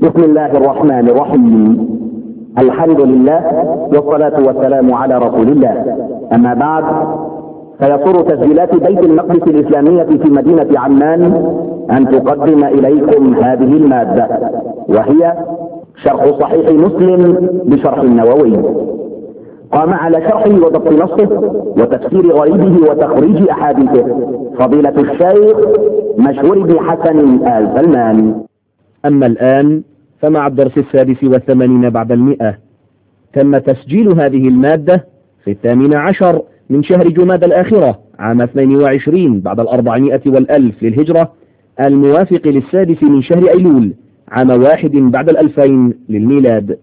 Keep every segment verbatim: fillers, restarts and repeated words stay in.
بسم الله الرحمن الرحيم. الحمد لله والصلاة والسلام على رسول الله. أما بعد، فيسر تسجيلات بيت المقدس الإسلامية في مدينة عمان أن تقدم إليكم هذه المادة، وهي شرح صحيح مسلم بشرح النووي. قام على شرحه وضبط نصه وتفسير غريبه وتخريج أحاديثه فضيلة الشيخ مشهور بن حسن آل سلمان. أما الآن فمع الدرس السادس والثمانين بعد المئة. تم تسجيل هذه المادة في الثامن عشر من شهر جماد الآخرة عام اثنين وعشرين بعد الأربعمائة والألف للهجرة، الموافق للسادس من شهر أيلول عام واحد بعد الألفين للميلاد.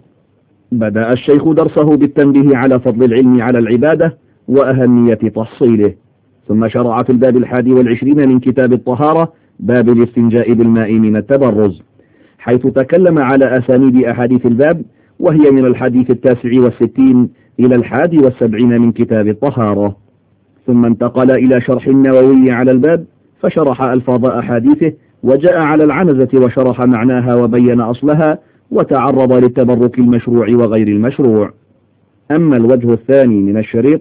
بدأ الشيخ درسه بالتنبيه على فضل العلم على العبادة وأهمية تحصيله، ثم شرع في الباب الحادي والعشرين من كتاب الطهارة باب الاستنجاء بالماء من التبرز، حيث تكلم على أسانيد أحاديث الباب، وهي من الحديث التاسع والستين إلى الحادي والسبعين من كتاب الطهارة. ثم انتقل إلى شرح النووي على الباب فشرح ألفاظ أحاديثه، وجاء على العنزة وشرح معناها وبين أصلها، وتعرض للتبرك المشروع وغير المشروع. أما الوجه الثاني من الشريط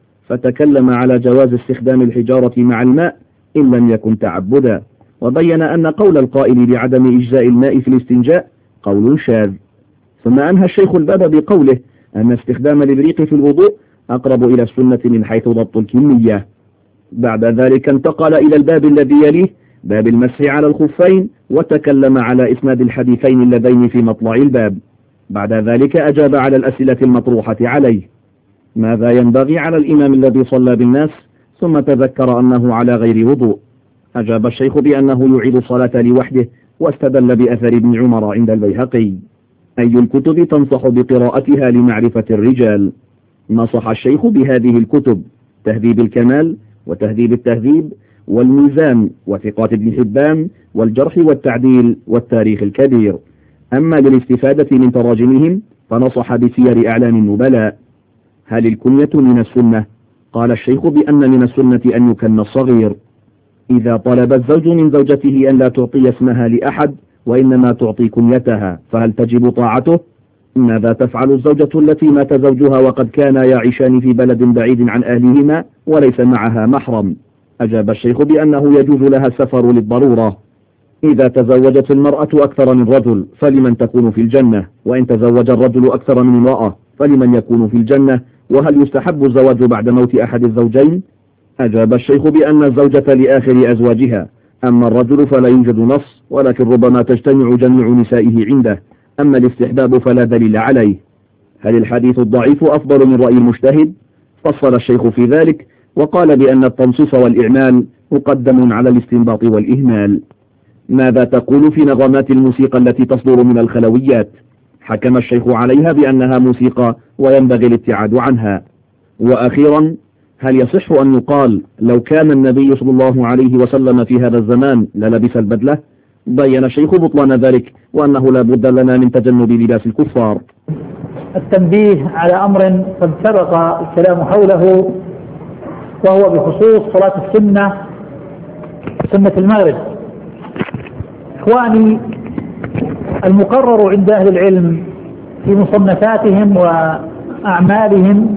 فتكلم على جواز استخدام الحجارة مع الماء إن لم يكن تعبدا، وبين أن قول القائل بعدم إجزاء الماء في الاستنجاء قول شاذ. ثم أنهى الشيخ الباب بقوله أن استخدام الإبريق في الوضوء أقرب إلى السنة من حيث ضبط الكمية. بعد ذلك انتقل إلى الباب الذي يليه باب المسح على الخفين، وتكلم على إسناد الحديثين اللذين في مطلع الباب. بعد ذلك أجاب على الأسئلة المطروحة عليه: ماذا ينبغي على الإمام الذي صلى بالناس ثم تذكر أنه على غير وضوء؟ أجاب الشيخ بأنه يعيد الصلاة لوحده، واستدل بأثر ابن عمر عند البيهقي. أي الكتب تنصح بقراءتها لمعرفة الرجال؟ نصح الشيخ بهذه الكتب: تهذيب الكمال، وتهذيب التهذيب، والميزان، وثقات ابن حبان، والجرح والتعديل، والتاريخ الكبير. أما للاستفادة من تراجمهم فنصح بسير أعلام النبلاء. هل الكنية من السنة؟ قال الشيخ بأن من السنة أن يكن الصغير. إذا طلب الزوج من زوجته أن لا تعطي اسمها لأحد وإنما تعطي كنيتها، فهل تجب طاعته؟ ماذا تفعل الزوجة التي مات زوجها وقد كانا يعيشان في بلد بعيد عن أهلهما وليس معها محرم؟ أجاب الشيخ بأنه يجوز لها السفر للضرورة. إذا تزوجت المرأة أكثر من رجل فلمن تكون في الجنة؟ وإن تزوج الرجل أكثر من امرأة فلمن يكون في الجنة؟ وهل يستحب الزواج بعد موت أحد الزوجين؟ أجاب الشيخ بأن الزوجة لآخر أزواجها، أما الرجل فلا يوجد نص، ولكن ربما تجتمع جميع نسائه عنده. أما الاستحباب فلا دليل عليه. هل الحديث الضعيف أفضل من رأي المجتهد؟ فصل الشيخ في ذلك وقال بأن التنصيص والإعمال مقدم على الاستنباط والإهمال. ماذا تقول في نغمات الموسيقى التي تصدر من الخلويات؟ حكم الشيخ عليها بأنها موسيقى وينبغي الابتعاد عنها. وأخيرا، هل يصح أن يقال لو كان النبي صلى الله عليه وسلم في هذا الزمان للبس البدلة؟ بين الشيخ بطلان ذلك، وأنه لا بد لنا من تجنب لباس الكفار. التنبيه على أمر قد سبق الكلام حوله، وهو بخصوص صلاة السنة، سنة المغرب. إخواني، المقرر عند أهل العلم في مصنفاتهم وأعمالهم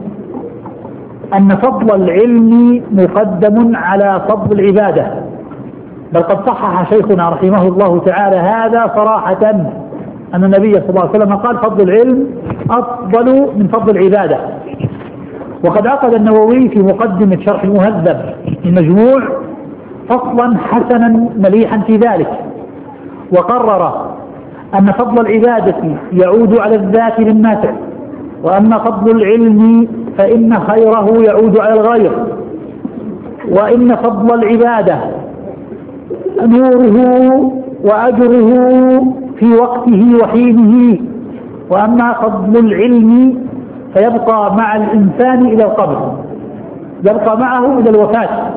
أن فضل العلم مقدم على فضل العبادة، بل قد صحح شيخنا رحمه الله تعالى هذا صراحة، أن النبي صلى الله عليه وسلم قال: فضل العلم أفضل من فضل العبادة. وقد عقد النووي في مقدمة شرح المهذب المجموع فصلا حسنا مليحا في ذلك، وقرر أن فضل العبادة يعود على الذات للنافع، وأما فضل العلم فإن خيره يعود على الغير، وإن فضل العبادة نوره وأجره في وقته وحينه، وأما فضل العلم فيبقى مع الإنسان إلى القبر، يبقى معه إلى الوفاة.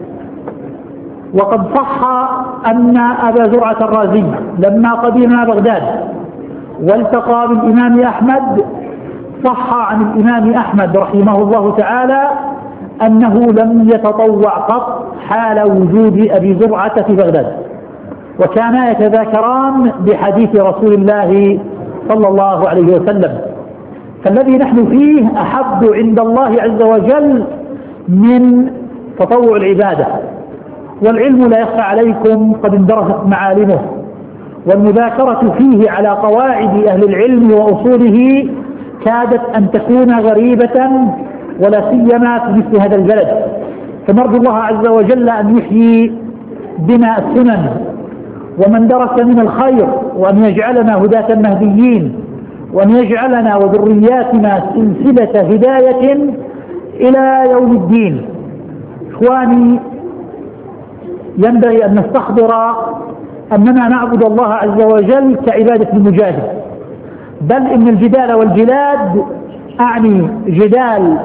وقد صح أن أبا زرعة الرازي لما قدم بغداد والتقى بالإمام أحمد، صح عن الإمام أحمد رحمه الله تعالى أنه لم يتطوع قط حال وجود أبي زرعة في بغداد، وكانا يتذاكران بحديث رسول الله صلى الله عليه وسلم. فالذي نحن فيه أحب عند الله عز وجل من تطوع العبادة، والعلم لا يخفى عليكم قد اندرست معالمه، والمذاكرة فيه على قواعد أهل العلم وأصوله كادت أن تكون غريبة، ولا سيما في مثل هذا البلد. فنرجو الله عز وجل أن يحيي بنا السنن ومن درس من الخير، وأن يجعلنا هداة مهديين، وأن يجعلنا وذرياتنا سلسلة هداية إلى يوم الدين. إخواني، ينبغي أن نستحضر أننا نعبد الله عز وجل كعبادة المجاهد، بل إن الجدال والجلاد، أعني جدال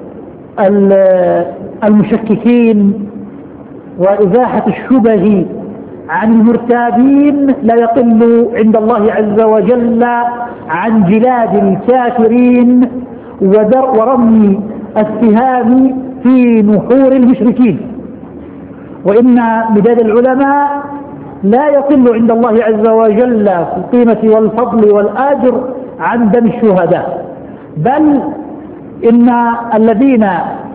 المشككين وإزاحة الشبه عن المرتابين، لا يقل عند الله عز وجل عن جلاد الكافرين ورمي السهام في نحور المشركين. وإن مداد العلماء لا يقل عند الله عز وجل في القيمة والفضل والآجر عن دم الشهداء، بل إن الذين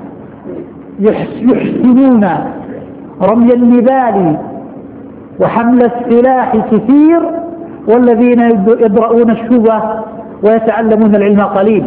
يحسنون رمي النبال وحمل السلاح كثير، والذين يدرؤون الشبه ويتعلمون العلم قليل.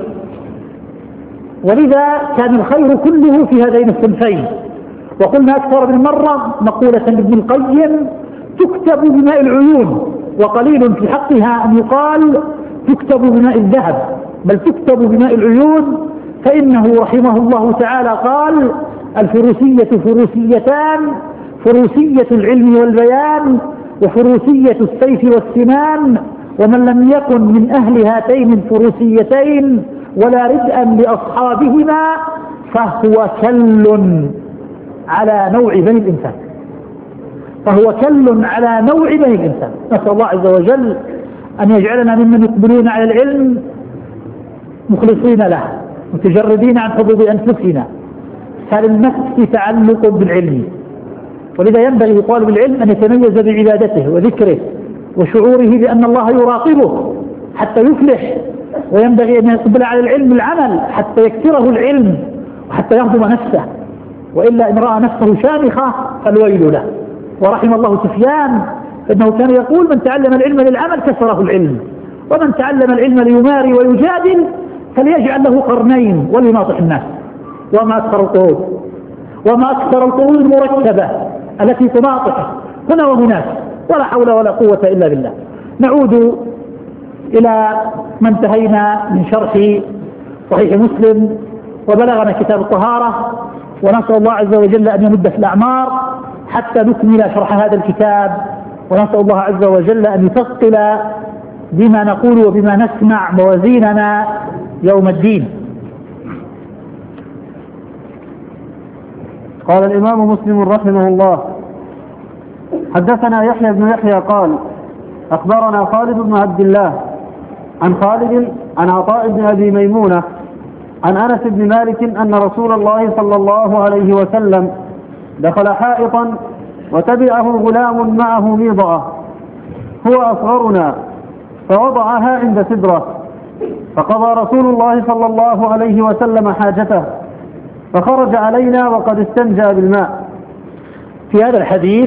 ولذا كان الخير كله في هذين الصنفين. وقلنا أكثر من مرة مقولة لابن القيم: تكتب بماء العيون، وقليل في حقها أن يقال تكتب بماء الذهب، بل تكتب بماء العيون. فإنه رحمه الله تعالى قال: الفروسية فروسيتان، فروسية العلم والبيان، وفروسية السيف والسنان، ومن لم يكن من أهل هاتين الفروسيتين ولا ردءا لأصحابهما فهو كل على نوع بني الإنسان، فهو كل على نوع بني الإنسان. نسأل الله عز وجل أن يجعلنا ممن يقبلون على العلم مخلصين له، متجردين عن حظوظ أنفسنا، فللنفس تعلق بالعلم. ولذا ينبغي لطالب العلم أن يتميز بعبادته وذكره وشعوره بأن الله يراقبه حتى يفلح، وينبغي أن يقبل على العلم العمل حتى يكثره العلم وحتى يهضم نفسه، وإلا إن رأى نفسه شامخة فالويل له. ورحم الله سفيان إنه كان يقول: من تعلم العلم للعمل كسره العلم، ومن تعلم العلم ليماري ويجادل فليجعل له قرنين وليناطح الناس. وما أكثر القرود وما أكثر القرود المركبة التي تناطح هنا وهناك، ولا حول ولا قوة إلا بالله. نعود إلى ما انتهينا من شرح صحيح مسلم، وبلغنا كتاب الطهارة، ونسأل الله عز وجل أن يمد في الأعمار حتى نكمل شرح هذا الكتاب، ونسأل الله عز وجل أن يثقل بما نقول وبما نسمع موازيننا يوم الدين. قال الإمام مسلم رحمه الله: حدثنا يحيى بن يحيى قال: أخبرنا خالد بن عبد الله عن خالد عن عطاء بن أبي ميمونة عن أنس بن مالك أن رسول الله صلى الله عليه وسلم دخل حائطا وتبعه غلام معه ميضأة هو أصغرنا، فوضعها عند سدرة، فقضى رسول الله صلى الله عليه وسلم حاجته، فخرج علينا وقد استنجى بالماء. في هذا الحديث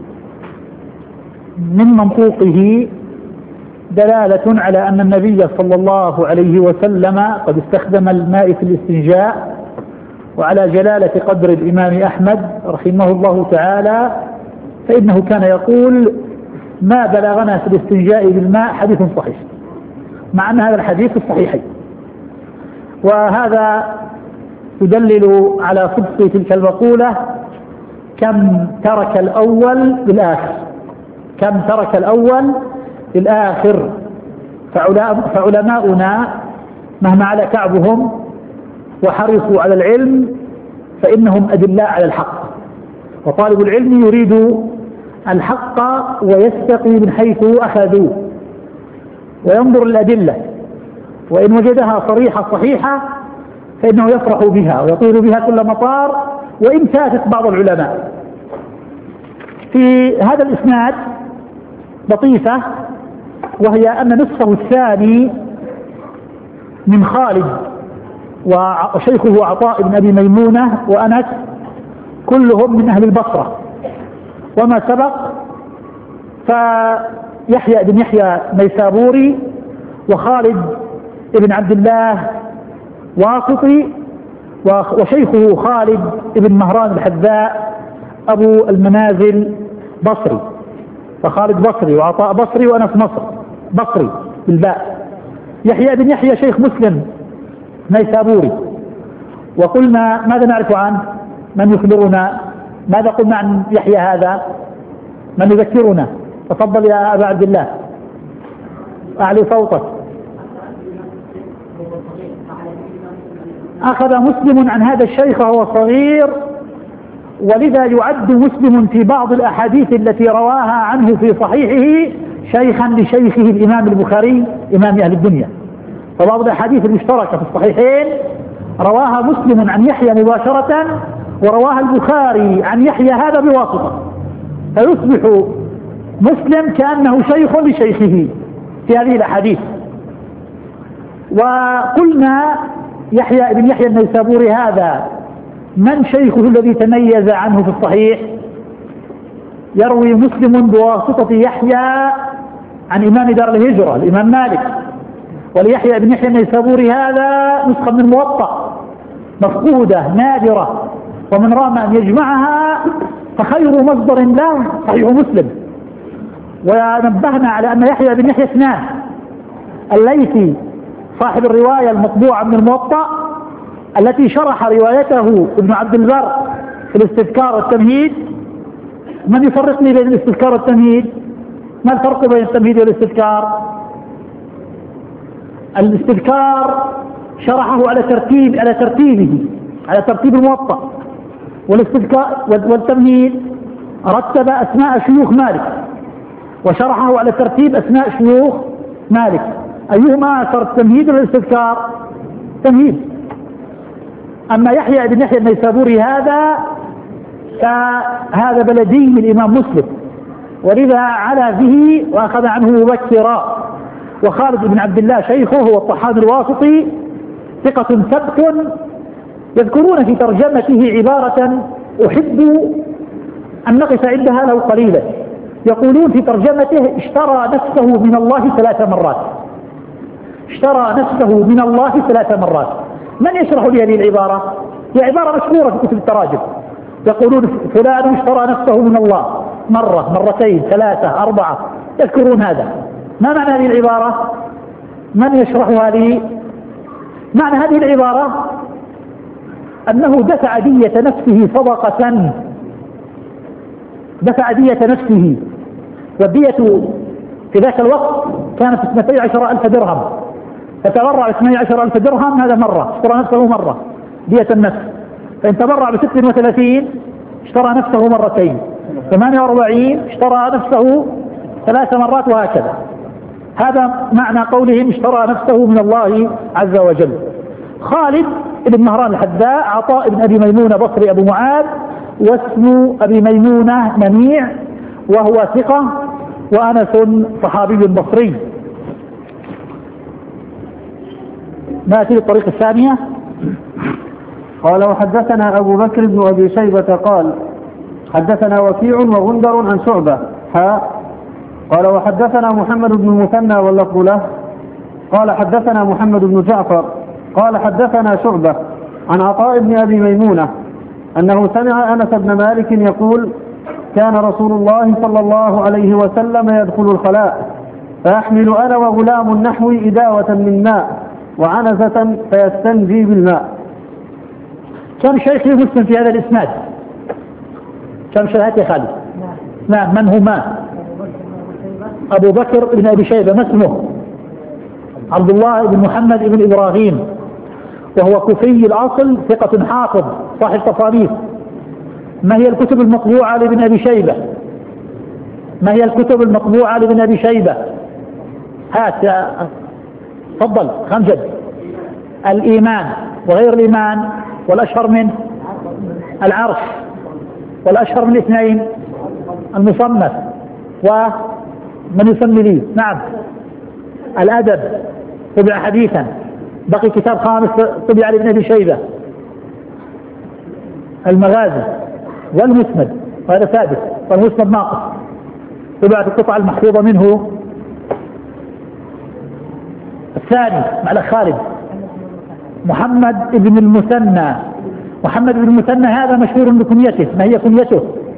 من منطوقه دلالة على أن النبي صلى الله عليه وسلم قد استخدم الماء في الاستنجاء، وعلى جلالة قدر الإمام أحمد رحمه الله تعالى، فإنه كان يقول: ما بلغنا في الاستنجاء بالماء حديث صحيح، مع أن هذا الحديث الصحيحين. وهذا يدلل على صدق تلك المقولة: كم ترك الأول بالآخر، كم ترك الأول بالآخر. فعلماؤنا مهما على كعبهم وحرصوا على العلم فإنهم أدلاء على الحق، وطالب العلم يريد الحق ويستقي من حيث أخذوه وينظر الأدلة، وإن وجدها صريحة صحيحة فإنه يفرح بها ويطير بها كل مطار، وإن فاتت بعض العلماء. في هذا الإسناد لطيفة، وهي أن نصفه الثاني من خالد وشيخه عطاء بن أبي ميمونة وأنس كلهم من أهل البصرة. وما سبق فيحيى بن يحيى نيسابوري وخالد بن عبد الله واسطي وشيخه خالد بن مهران الحذاء أبو المنازل بصري، فخالد بصري وعطاء بصري وأنس مصر بصري بالباء. يحيى بن يحيى شيخ مسلم نيسابوري. وقلنا ماذا نعرف عنه؟ من يخبرنا؟ ماذا قلنا عن يحيى هذا؟ من يذكرنا؟ تفضل يا أبا عبد الله، أعلي صوتك. أخذ مسلم عن هذا الشيخ وهو صغير، ولذا يعد مسلم في بعض الأحاديث التي رواها عنه في صحيحه شيخا لشيخه الإمام البخاري إمام أهل الدنيا. فبعض الأحاديث المشتركة في الصحيحين رواها مسلم عن يحيى مباشرة، ورواها البخاري عن يحيى هذا بواسطة، فيصبح مسلم كأنه شيخ لشيخه في هذه الأحاديث. وقلنا يحيى بن يحيى النيسابوري هذا من شيخه الذي تميز عنه في الصحيح؟ يروي مسلم بواسطة يحيى عن إمام دار الهجرة الإمام مالك، وليحيى بن يحيى النيسابوري هذا نسخة من الموطأ مفقودة نادرة، ومن رام أن يجمعها فخير مصدر له صحيح مسلم. ونبهنا على أن يحيى بن يحيى اثنان: الليثي صاحب الرواية المطبوعة من الموطأ التي شرح روايته ابن عبد البر في الاستذكار والتمهيد. من يفرق لي بين الاستذكار والتمهيد؟ ما الفرق بين التمهيد والاستذكار؟ الاستذكار شرحه على ترتيب على ترتيبه على ترتيب الموطأ، والاستذكار والتمهيد رتب أسماء شيوخ مالك وشرحه على ترتيب أسماء شيوخ مالك. أيهما أكثر، التمهيد ولا الاستذكار؟ تمهيد. أما يحيى بن يحيى النيسابوري هذا فهذا بلدي الإمام مسلم، ولذا علا به وأخذ عنه مبكرا. وخالد بن عبد الله شيخه هو الطحان الواسطي ثقة ثبت. يذكرون في ترجمته عبارة أحب أن نقف عندها له قليلا. يقولون في ترجمته: اشترى نفسه من الله ثلاث مرات. اشترى نفسه من الله ثلاث مرات. من يشرح لي هذه العبارة؟ هي عبارة مشهورة في كتب التراجم. يقولون فلان اشترى نفسه من الله مرة، مرتين، ثلاثة، أربعة، يذكرون هذا. ما معنى هذه العبارة؟ من يشرح هذه؟ معنى هذه العبارة أنه دفع دية نفسه صدقة، دفع دية نفسه، والدية في ذاك الوقت كانت اثنتي عشر ألف درهم، فتبرع باثني عشر ألف درهم هذا مرة، اشترى نفسه مرة دية النفس. فإن تبرع بست وثلاثين اشترى نفسه مرتين، ثمانية وأربعين اشترى نفسه ثلاث مرات، وهكذا. هذا معنى قولهم اشترى نفسه من الله عز وجل. خالد بن مهران الحذاء، عطاء بن أبي ميمونة بصري أبو معاذ، واسم أبي ميمونة منيع، وهو ثقة، وأنس صحابي بصري. نأتي للطريق الثانية. قال: وحدثنا أبو بكر بن أبي شيبة قال: حدثنا وكيع وغندر عن شعبة حاء. قال: وحدثنا محمد بن المثنى واللفظ له قال: حدثنا محمد بن جعفر قال: حدثنا شعبة عن عطاء بن أبي ميمونة أنه سمع أنس بن مالك يقول: كان رسول الله صلى الله عليه وسلم يدخل الخلاء فيحمل أنا وغلام نحوي إداوة من ماء وعنزة فيستنجي بالماء. كم شيخ مسلم في هذا الإسناد؟ كم شيخ يا خالد؟ نعم. من هما؟ أبو بكر بن أبي شيبة. ما اسمه؟ عبد الله بن محمد بن إبراهيم، وهو كوفي الأصل، ثقة حافظ صاحب تصانيف. ما هي الكتب المطبوعة لابن أبي شيبة؟ ما هي الكتب المطبوعة لابن أبي شيبة؟ هات يا تفضل خمجد. الإيمان، وغير الإيمان، والأشهر من العرش، والأشهر من الاثنين المصنف، من يسمي لي؟ نعم. الأدب طبع حديثا. بقي كتاب خامس طبع على ابن أبي شيبة، المغازي والمسند، وهذا ثابت، والمسند ناقص. طبعت القطعة المحفوظة منه الثاني مع الأخ خالد، محمد بن المثنى. محمد بن المثنى هذا مشهور بكنيته. ما هي كنيته؟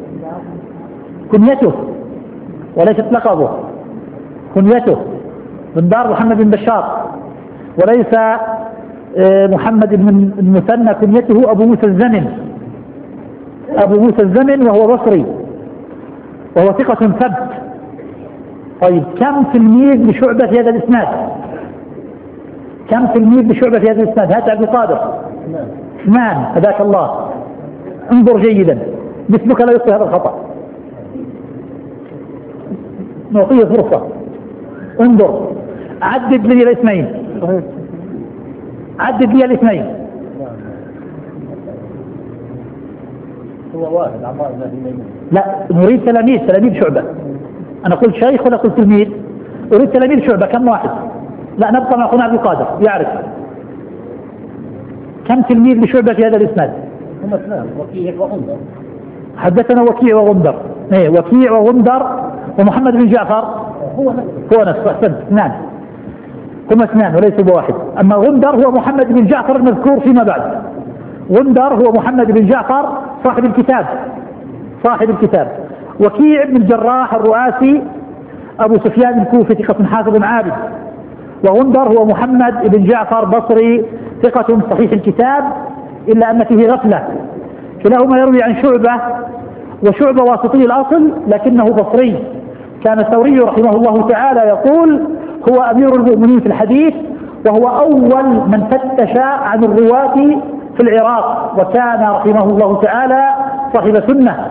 كنيته وليست لقبه، كنيته من دار محمد بن بشار، وليس محمد بن المثنى كنيته أبو موسى الزمن. أبو موسى الزمن وهو بصري وهو ثقة ثبت. طيب كم تلميذ لشعبة في هذا الإسناد؟ كم تلميذ لشعبة في هذا الإسناد؟ هات عبد القادر. اثنان. هداك الله. انظر جيدا، مثلك لا يخطئ هذا الخطأ، نعطيه فرصة. انظر، عدد لي الاثنين، عدد لي الاثنين. هو واحد عمار بن أبي ميمون. لا، نريد تلاميذ، تلاميذ شعبة. أنا قلت شيخ ولا قلت تلميذ؟ أريد تلاميذ شعبة. كم واحد؟ لا، نبقى مع أخونا عبد القادر يعرف. كم تلميذ لشعبة في هذا الإسناد؟ هم اثنان، وكيع وغندر. حدثنا وكيع وغندر. ايه، وكيع وغندر ومحمد بن جعفر هو نفسه. هو نفسه. أحسنت، اثنان. هم اثنان وليس بواحد. أما غندر هو محمد بن جعفر المذكور فيما بعد. غندر هو محمد بن جعفر صاحب الكتاب، صاحب الكتاب. وكيع بن الجراح الرؤاسي أبو سفيان الكوفي ثقة حافظ عابد. وغندر هو محمد بن جعفر بصري ثقة صحيح الكتاب إلا أن فيه غفلة. كلاهما يروي عن شعبة، وشعبة واسطي الأصل لكنه بصري. كان الثوري رحمه الله تعالى يقول هو أمير المؤمنين في الحديث، وهو أول من فتش عن الرواة في العراق، وكان رحمه الله تعالى صاحب سنة.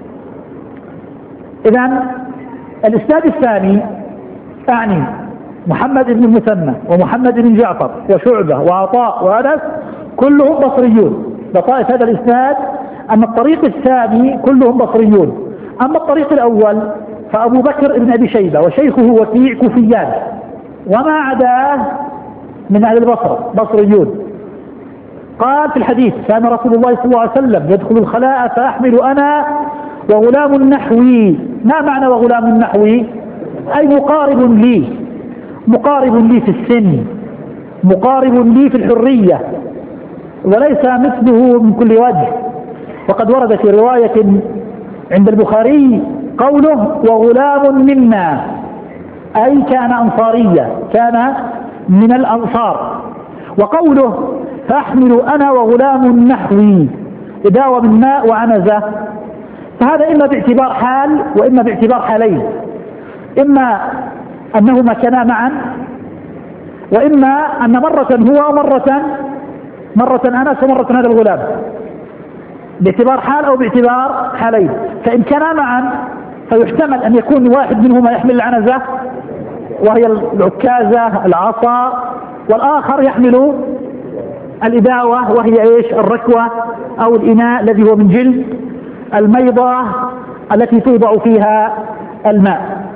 إذن الإسناد الثاني أعني محمد بن المثنى ومحمد بن جعفر وشعبة وعطاء وأنس كلهم بصريون. لطائف هذا الإسناد أن الطريق الثاني كلهم بصريون. أما الطريق الأول فأبو بكر بن أبي شيبة وشيخه وكيع كوفيان، وما عداه من أهل البصرة بصريون. قال في الحديث كان رسول الله صلى الله عليه وسلم يدخل الخلاء فأحمل أنا وغلام النحوي. ما معنى وغلام النحوي؟ أي مقارب لي، مقارب لي في السن، مقارب لي في الحرية، وليس مثله من كل وجه. وقد ورد في رواية عند البخاري قوله وغلام منا، أي كان أنصاريا، كان من الأنصار. وقوله فأحمل أنا وغلام نحوي إداوة من ماء وعنزة، فهذا إما باعتبار حال وإما باعتبار حالين، إما أنهما كانا معا، وإما أن مرة هو ومرة مرة أنس ومرة هذا الغلام، باعتبار حال أو باعتبار حالين. فإن كانا معا فيحتمل أن يكون واحد منهما يحمل العنزة وهي العكازة العصا، والآخر يحمل الإداوة وهي إيش؟ الركوة أو الإناء الذي هو من جلد، الميضة التي توضع فيها الماء.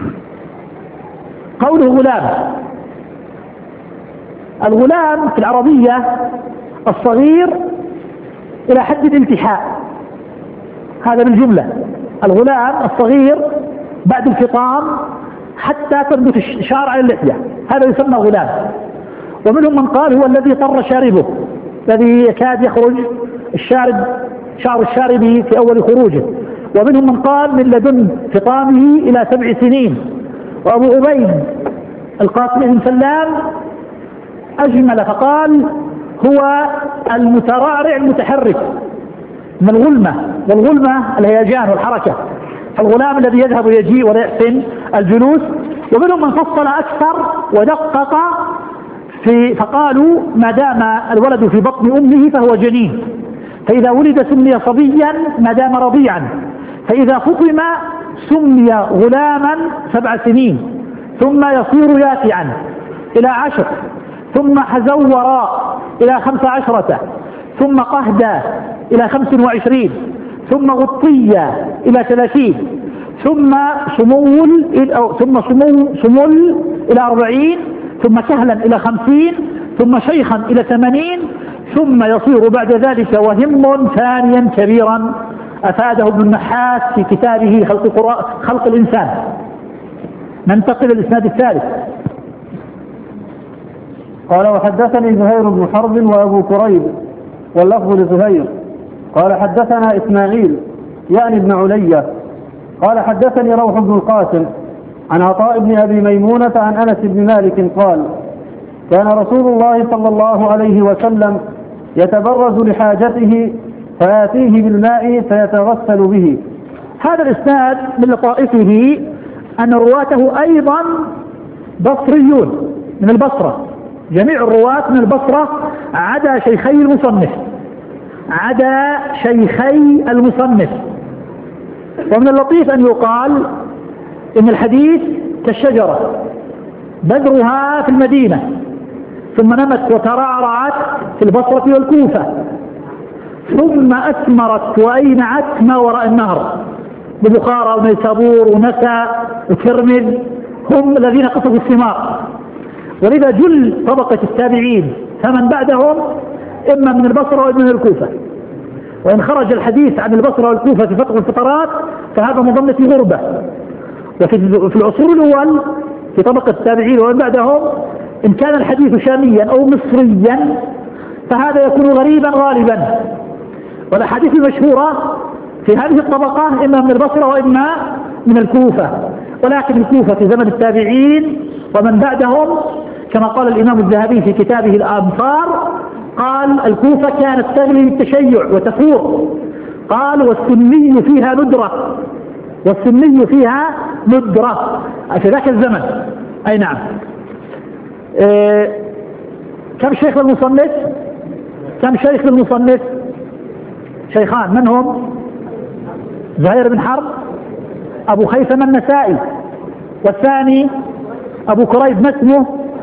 قوله غلام، الغلام في العربية الصغير إلى حد الانتحاء، هذا بالجملة. الغلام الصغير بعد الفطام حتى تنبت الشعر على اللحية، هذا يسمى غلام. ومنهم من قال هو الذي طر شاربه، الذي يكاد يخرج الشارب، شعر الشارب في أول خروجه. ومنهم من قال من لدن فطامه إلى سبع سنين. وأبو عبيد القاسم بن سلام أجمل فقال هو المترعرع المتحرك من الغلمة، والغلمة الهيجان والحركة، الغلام الذي يذهب ويجيء ولا يحسن الجلوس. ومنهم من فصل أكثر ودقق في فقالوا ما دام الولد في بطن أمه فهو جنين، فإذا ولد سمي صبيا ما دام رضيعا، فإذا فطم سمي غلاما سبع سنين، ثم يصير يافعا إلى عشر، ثم حزورا إلى خمس عشرة، ثم قهدا إلى خمس وعشرين، ثم غطية إلى ثلاثين، ثم سمول ثم سمو سمول إلى أربعين، ثم سهلا إلى خمسين، ثم شيخا إلى ثمانين، ثم يصير بعد ذلك وهم ثانيا كبيرا أفاده ابن النحاس في كتابه خلق, خلق الإنسان. ننتقل للإسناد الثالث. قال وحدثني زهير بن حرب وأبو كريب واللفظ لزهير قال حدثنا إسماعيل يعني ابن علية قال حدثني روح بن القاسم عن عطاء بن أبي ميمونة عن أنس بن مالك قال كان رسول الله صلى الله عليه وسلم يتبرز لحاجته فيأتيه بالماء فيتغسل به. هذا الإسناد من لطائفه أن رواته أيضا بصريون من البصرة، جميع الرواة من البصرة عدا شيخي المصنف عدا شيخي المصنف ومن اللطيف أن يقال إن الحديث كالشجرة بذرها في المدينة ثم نمت وترعرعت في البصرة والكوفة ثم أثمرت وأينعت ما وراء النهر ببخارى ونيسابور ونسا وكرمل هم الذين قصدوا الثمار. ولذا جل طبقة التابعين فمن بعدهم إما من البصرة وإما من الكوفة، وإن خرج الحديث عن البصرة والكوفة في فترة الفترات فهذا مظنة غربة. وفي العصور الأول في طبقة التابعين ومن بعدهم إن كان الحديث شاميا أو مصريا فهذا يكون غريبا غالبا. والأحاديث المشهورة في هذه الطبقة إما من البصرة وإما من الكوفة، ولكن الكوفة في زمن التابعين ومن بعدهم كما قال الإمام الذهبي في كتابه الأمصار قال الكوفة كانت تغلي بالتشيع وتفور، قال والسني فيها ندرة والسني فيها ندرة في ذاك الزمن. أي نعم. إيه كم شيخ للمصنف؟ كم شيخ للمصنف؟ شيخان، من هم؟ زهير بن حرب، أبو خيثمة النسائي، والثاني أبو كريب ما اسمه؟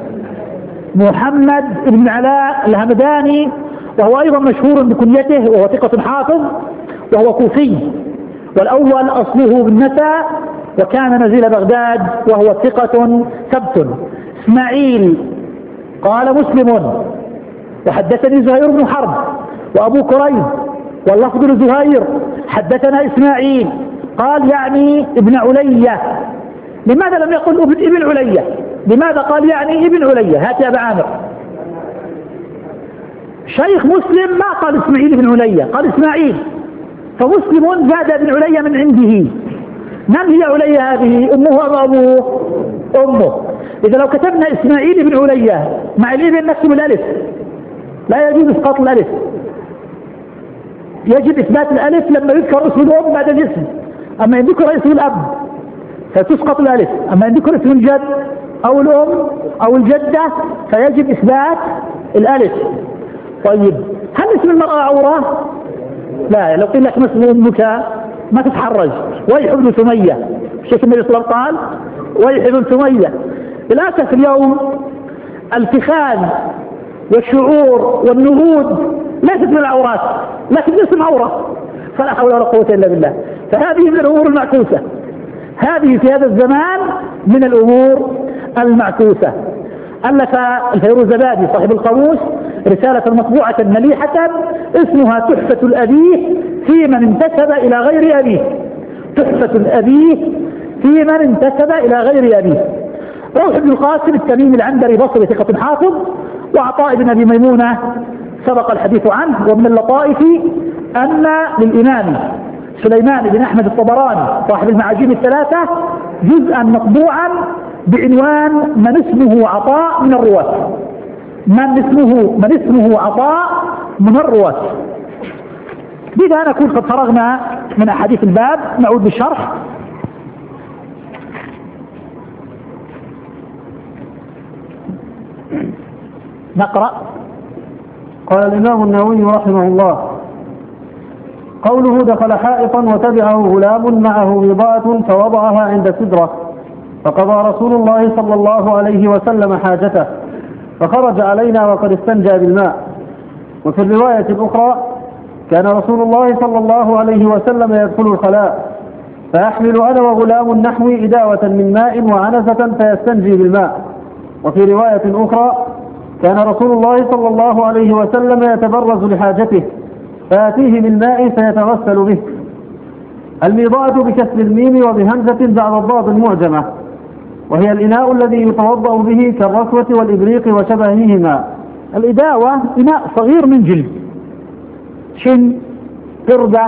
محمد بن علاء الهمداني، وهو أيضا مشهور بكنيته وهو ثقة حافظ وهو كوفي، والأول أصله بالنسا وكان نزيل بغداد وهو ثقة ثبت. إسماعيل قال مسلم وحدثني زهير بن حرب وأبو كريب واللفظ لزهير حدثنا إسماعيل قال يعني ابن علية. لماذا لم يقل ابن علية؟ لماذا قال يعني ابن علية؟ هات يا أبا عامر. شيخ مسلم ما قال إسماعيل بن علية، قال إسماعيل، فمسلم زاد ابن علية من عنده. من هي علية هذه؟ أمه أم أبوه؟ أمه. إذا لو كتبنا إسماعيل بن علية مع الابن نكتب الألف، لا يجوز إسقاط الألف، يجب إثبات الألف لما يذكر اسم الأم بعد الاسم. أما إن ذكر اسم الأب فتسقط الألف، أما إن ذكر اسم الجد أو الأم أو الجدة فيجب إثبات الألف. طيب هل اسم المرأة عورة؟ لا، لو قيل لك ما اسم أمك ما تتحرج. ويح ابن سمية، الشيخ النبي صلى الله عليه وسلم قال ويح ابن سمية. للأسف اليوم الفخان والشعور والنهود ليست من العورات لكن اسم عورة، فلا حول ولا قوة إلا بالله. فهذه من الأمور المعكوسة، هذه في هذا الزمان من الأمور المعكوسة. ألف الفيروزبادي صاحب القاموس رسالة مطبوعة مليحة اسمها تحفة الأبيه في من انتسب إلى غير أبيه. تحفة الأبيه في من انتسب إلى غير أبيه. روح بن القاسم التميمي العنبري بصري ثقة حافظ، وعطاء بن أبي ميمونة سبق الحديث عنه. ومن اللطائف أن للإمام سليمان بن أحمد الطبراني صاحب المعاجم الثلاثة جزءا مطبوعا بعنوان من اسمه عطاء من الرواة. من اسمه من اسمه عطاء من الرواة. بذا نكون قد فرغنا من أحاديث الباب، نعود بالشرح. نقرأ. قال الإمام النووي رحمه الله: قوله دخل حائطا وتبعه غلام معه بضاعة فوضعها عند سدرة، فقضى رسول الله صلى الله عليه وسلم حاجته فخرج علينا وقد استنجى بالماء. وفي الرواية الأخرى: كان رسول الله صلى الله عليه وسلم يدخل الخلاء فأحمل أنا وغلام نحوي إداوة من ماء وعنزة فيستنجي بالماء. وفي رواية أخرى كان رسول الله صلى الله عليه وسلم يتبرز لحاجته فيأتيه بالماء فيتغسل به. الميضاءة بكسر الميم وبهمزة بعد الضاد المعجمة، وهي الإناء الذي يتوضأ به كالرسوة والإبريق وشبههما. الإداوة إناء صغير من جلد، شن، قردة،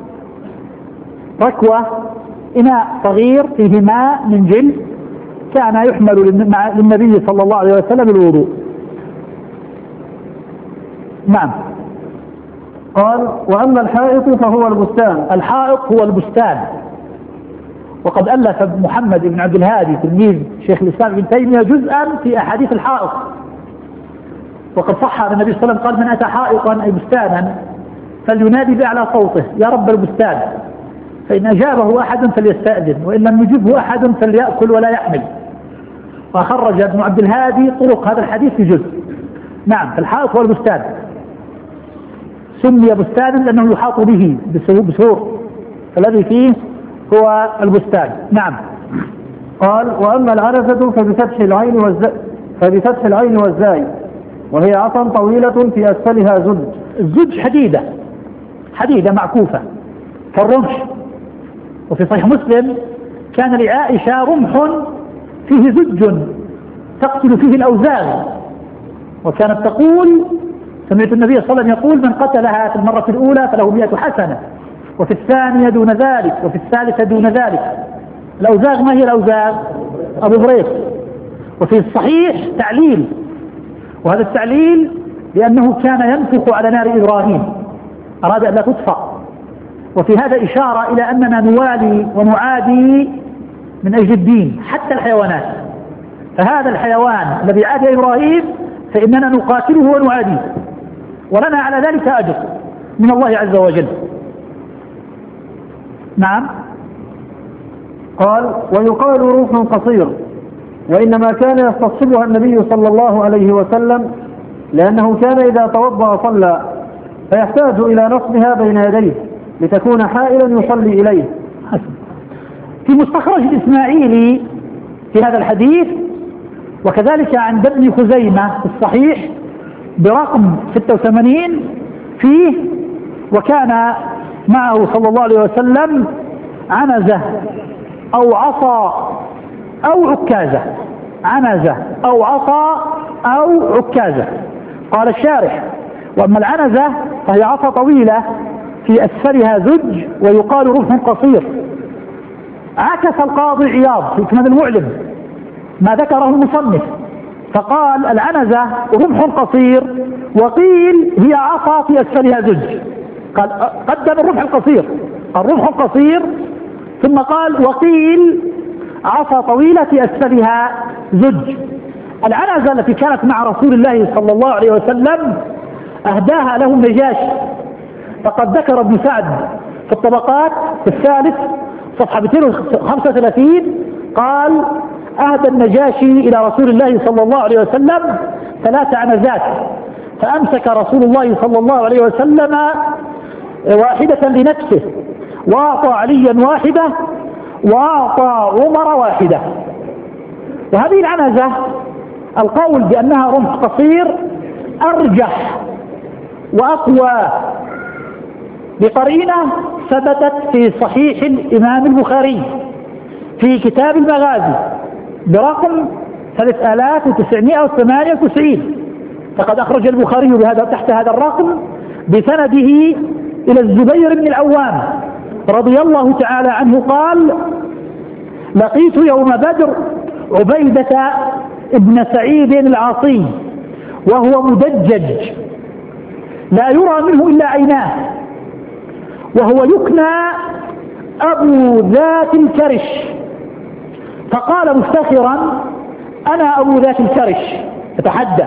ركوة، إناء صغير فيه ماء من جلد كان يحمل للنبي صلى الله عليه وسلم الوضوء. نعم. قال: وأما الحائط فهو البستان. الحائط هو البستان. وقد ألف محمد بن عبد الهادي تلميذ شيخ الإسلام ابن تيمية جزءا في أحاديث الحائط، وقد صح عن النبي صلى الله عليه وسلم قال: من أتى حائطا أي بستانا فلينادي بأعلى صوته يا رب البستان، فإن أجابه أحد فليستأذن، وإن لم يجبه أحد فليأكل ولا يحمل. وخرج ابن عبد الهادي طرق هذا الحديث في جزء. نعم. فالحائط هو البستان، سمي بستانا لأنه يحاط به بسور، فالذي فيه هو البستان. نعم. قال: وأما العنزة فبفتح العين والزاي فبفتح العين والزاي وهي عصا طويلة في أسفلها زج. الزج حديدة حديدة معكوفة كالرمح. وفي صحيح مسلم كان لعائشة رمح فيه زج تقتل فيه الأوزاغ، وكانت تقول: سمعت النبي صلى الله عليه وسلم يقول: من قتلها في المرة الأولى فله مئة حسنة، وفي الثانية دون ذلك، وفي الثالثة دون ذلك. الأوزاغ ما هي الأوزاغ؟ أبو بريق. وفي الصحيح تعليل، وهذا التعليل لأنه كان ينفخ على نار إبراهيم، أراد أن لا تطفأ. وفي هذا إشارة إلى أننا نوالي ونعادي من أجل الدين حتى الحيوانات. فهذا الحيوان الذي عادي إبراهيم فإننا نقاتله ونعاديه، ولنا على ذلك أجر من الله عز وجل. نعم. قال: ويقال روح قصير، وإنما كان يستصحبها النبي صلى الله عليه وسلم لأنه كان إذا توضأ صلى فيحتاج إلى نصبها بين يديه لتكون حائلا يصلي إليه. في مستخرج الإسماعيلي في هذا الحديث، وكذلك عند ابن خزيمة في الصحيح برقم ستة وثمانين فيه: وكان معه صلى الله عليه وسلم عنزة أو عصا أو عكازة. عنزة أو عصا أو عكازة. قال الشارح: وأما العنزة فهي عصا طويلة في أسفلها زج ويقال رمح قصير. عكس القاضي عياض في كتاب المعلم ما ذكره المصنف فقال: العنزة رمح قصير، وقيل هي عصا في أسفلها زج. قال قدم الرمح القصير، الرمح القصير، ثم قال: وقيل عصا طويلة في أسفلها زج. العنزة التي كانت مع رسول الله صلى الله عليه وسلم أهداها له النجاشي، فقد ذكر ابن سعد في الطبقات في الثالث صفحة مئتين وخمسة وثلاثين قال: أهدى النجاشي إلى رسول الله صلى الله عليه وسلم ثلاث عنزات، فأمسك رسول الله صلى الله عليه وسلم واحدة لنفسه، وأعطى عليا واحدة، وأعطى عمر واحدة. وهذه العنزة القول بأنها رمح قصير أرجح وأقوى بقرينة ثبتت في صحيح الإمام البخاري في كتاب المغازي برقم ثلاثة آلاف وتسعمائة وثمانية وتسعين. فقد أخرج البخاري بهذا تحت هذا الرقم بسنده إلى الزبير بن العوام رضي الله تعالى عنه قال: لقيت يوم بدر عبيدة ابن سعيد العاصي وهو مدجج لا يرى منه إلا عيناه، وهو يكنى أبو ذات الكرش، فقال مفتخرا: أنا أبو ذات الكرش، فتحدى.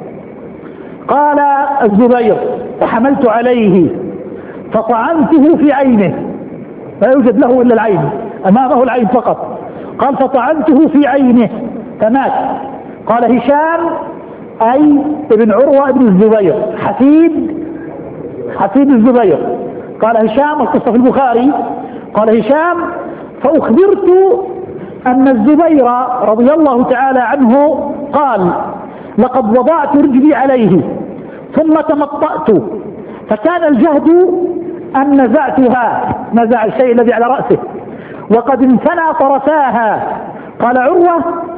قال الزبير: فحملت عليه فطعنته في عينه، لا يوجد له إلا العين، أمامه العين فقط. قال: فطعنته في عينه فمات. قال هشام أي ابن عروة ابن الزبير حفيد حفيد الزبير. قال هشام، القصة في البخاري، قال هشام: فأخبرت أن الزبير رضي الله تعالى عنه قال لقد وضعت رجلي عليه ثم تمطأت فكان الجهد أن نزعتها، نزع الشيء الذي على رأسه وقد انثنى طرفاها. قال عروة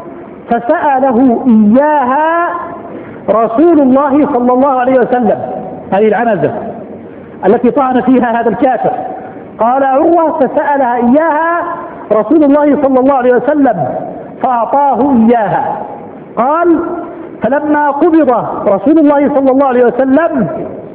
فسأله إياها رسول الله صلى الله عليه وسلم، هذه العنزة التي طعن فيها هذا الكافر. قال عروة فسألها إياها رسول الله صلى الله عليه وسلم فأعطاه إياها. قال فلما قبض رسول الله صلى الله عليه وسلم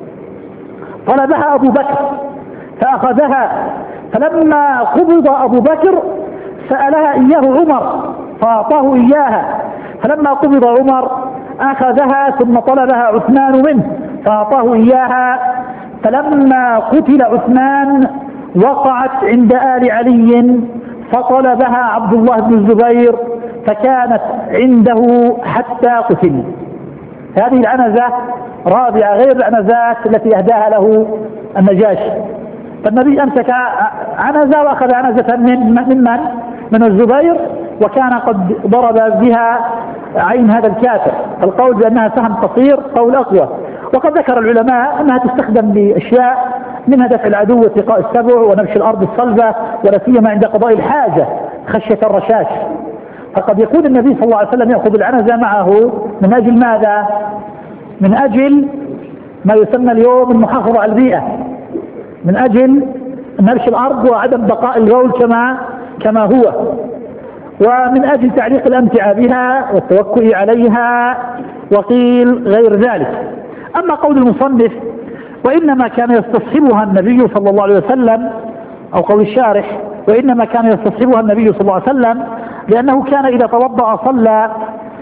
طلبها أبو بكر فأخذها، فلما قبض أبو بكر سألها إياه عمر فأعطاه إياها، فلما قبض عمر أخذها ثم طلبها عثمان منه فأعطاه إياها، فلما قتل عثمان وقعت عند آل علي فطلبها عبد الله بن الزبير فكانت عنده حتى قتل. هذه العنزة رابعة غير العنزات التي أهداها له النجاشي. فالنبي أمسك عنزة وأخذ عنزة من من من؟ من الزبير، وكان قد ضرب بها عين هذا الكافر. القول بأنها سهم قصير قول أقوى، وقد ذكر العلماء أنها تستخدم لأشياء منها دفع العدو واتقاء السبع ونبش الأرض الصلبة، ولا سيما عند قضاء الحاجة خشية الرشاش. فقد يكون النبي صلى الله عليه وسلم يأخذ العنزة معه من أجل ماذا؟ من أجل ما يسمى اليوم المحافظة على البيئة، من أجل نبش الأرض وعدم بقاء الجول كما كما هو، ومن أجل تعليق الأمتعة بها والتوكل عليها، وقيل غير ذلك. أما قول المصنف وإنما كان يستصحبها النبي صلى الله عليه وسلم، أو قول الشارح وإنما كان يستصحبها النبي صلى الله عليه وسلم لأنه كان إذا توضأ صلى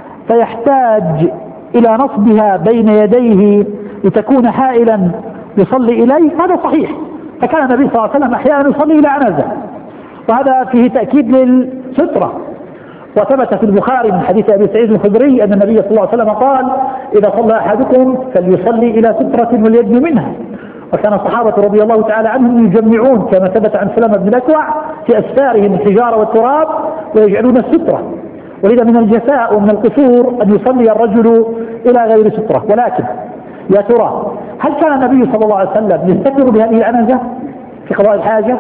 فيحتاج إلى نصبها بين يديه لتكون حائلا يصلي إليه، هذا صحيح. فكان النبي صلى الله عليه وسلم أحيانا يصلي إلى عنزة، وهذا فيه تأكيد للسترة. وثبت في البخاري من حديث أبي سعيد الخدري أن النبي صلى الله عليه وسلم قال إذا صلى أحدكم فليصلي إلى سترة وليدن منها. وكان الصحابة رضي الله تعالى عنهم يجمعون كما ثبت عن سلمة بن الأكوع في أسفارهم الحجارة والتراب ويجعلون السترة، ولذا من الجفاء ومن القصور أن يصلي الرجل إلى غير سترة. ولكن يا ترى هل كان النبي صلى الله عليه وسلم يستتر بهذه العنزة في قضاء الحاجة؟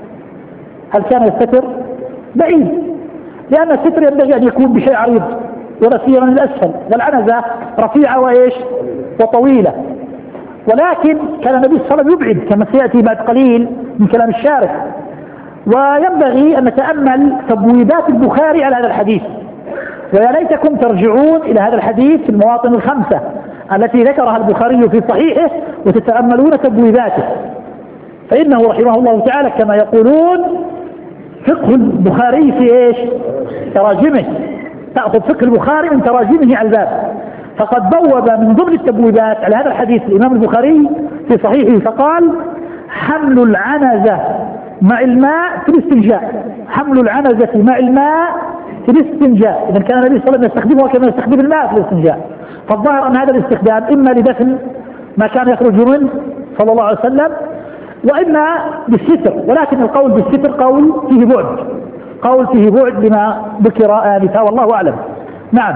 هل كان يستتر؟ بعيد، لأن الستر ينبغي أن يكون بشيء عريض ولا سيما من الأسفل، والعنزة رفيعة وإيش وطويلة. ولكن كان النبي صلى الله عليه وسلم يبعد كما سيأتي بعد قليل من كلام الشارح. وينبغي أن نتأمل تبويبات البخاري على هذا الحديث، ويا ليتكم ترجعون إلى هذا الحديث في المواطن الخمسة التي ذكرها البخاري في صحيحه وتتأملون تبويباته، فإنه رحمه الله تعالى كما يقولون فقه البخاري في إيش؟ تراجمه، تأخذ فقه البخاري من تراجمه على الباب. فقد بوب من ضمن التبويبات على هذا الحديث الإمام البخاري في صحيحه فقال حمل العنزة مع الماء في الاستنجاء، حمل العنزة مع الماء في الاستنجاء. إذا كان النبي صلى الله عليه وسلم يستخدمها كما يستخدم الماء في الاستنجاء، فالظاهر أن هذا الاستخدام إما لدفن ما كان يخرج منه صلى الله عليه وسلم، وإما بالستر. ولكن القول بالستر قول فيه بعد، قول فيه بعد لما ذكر آنفا، والله أعلم. نعم.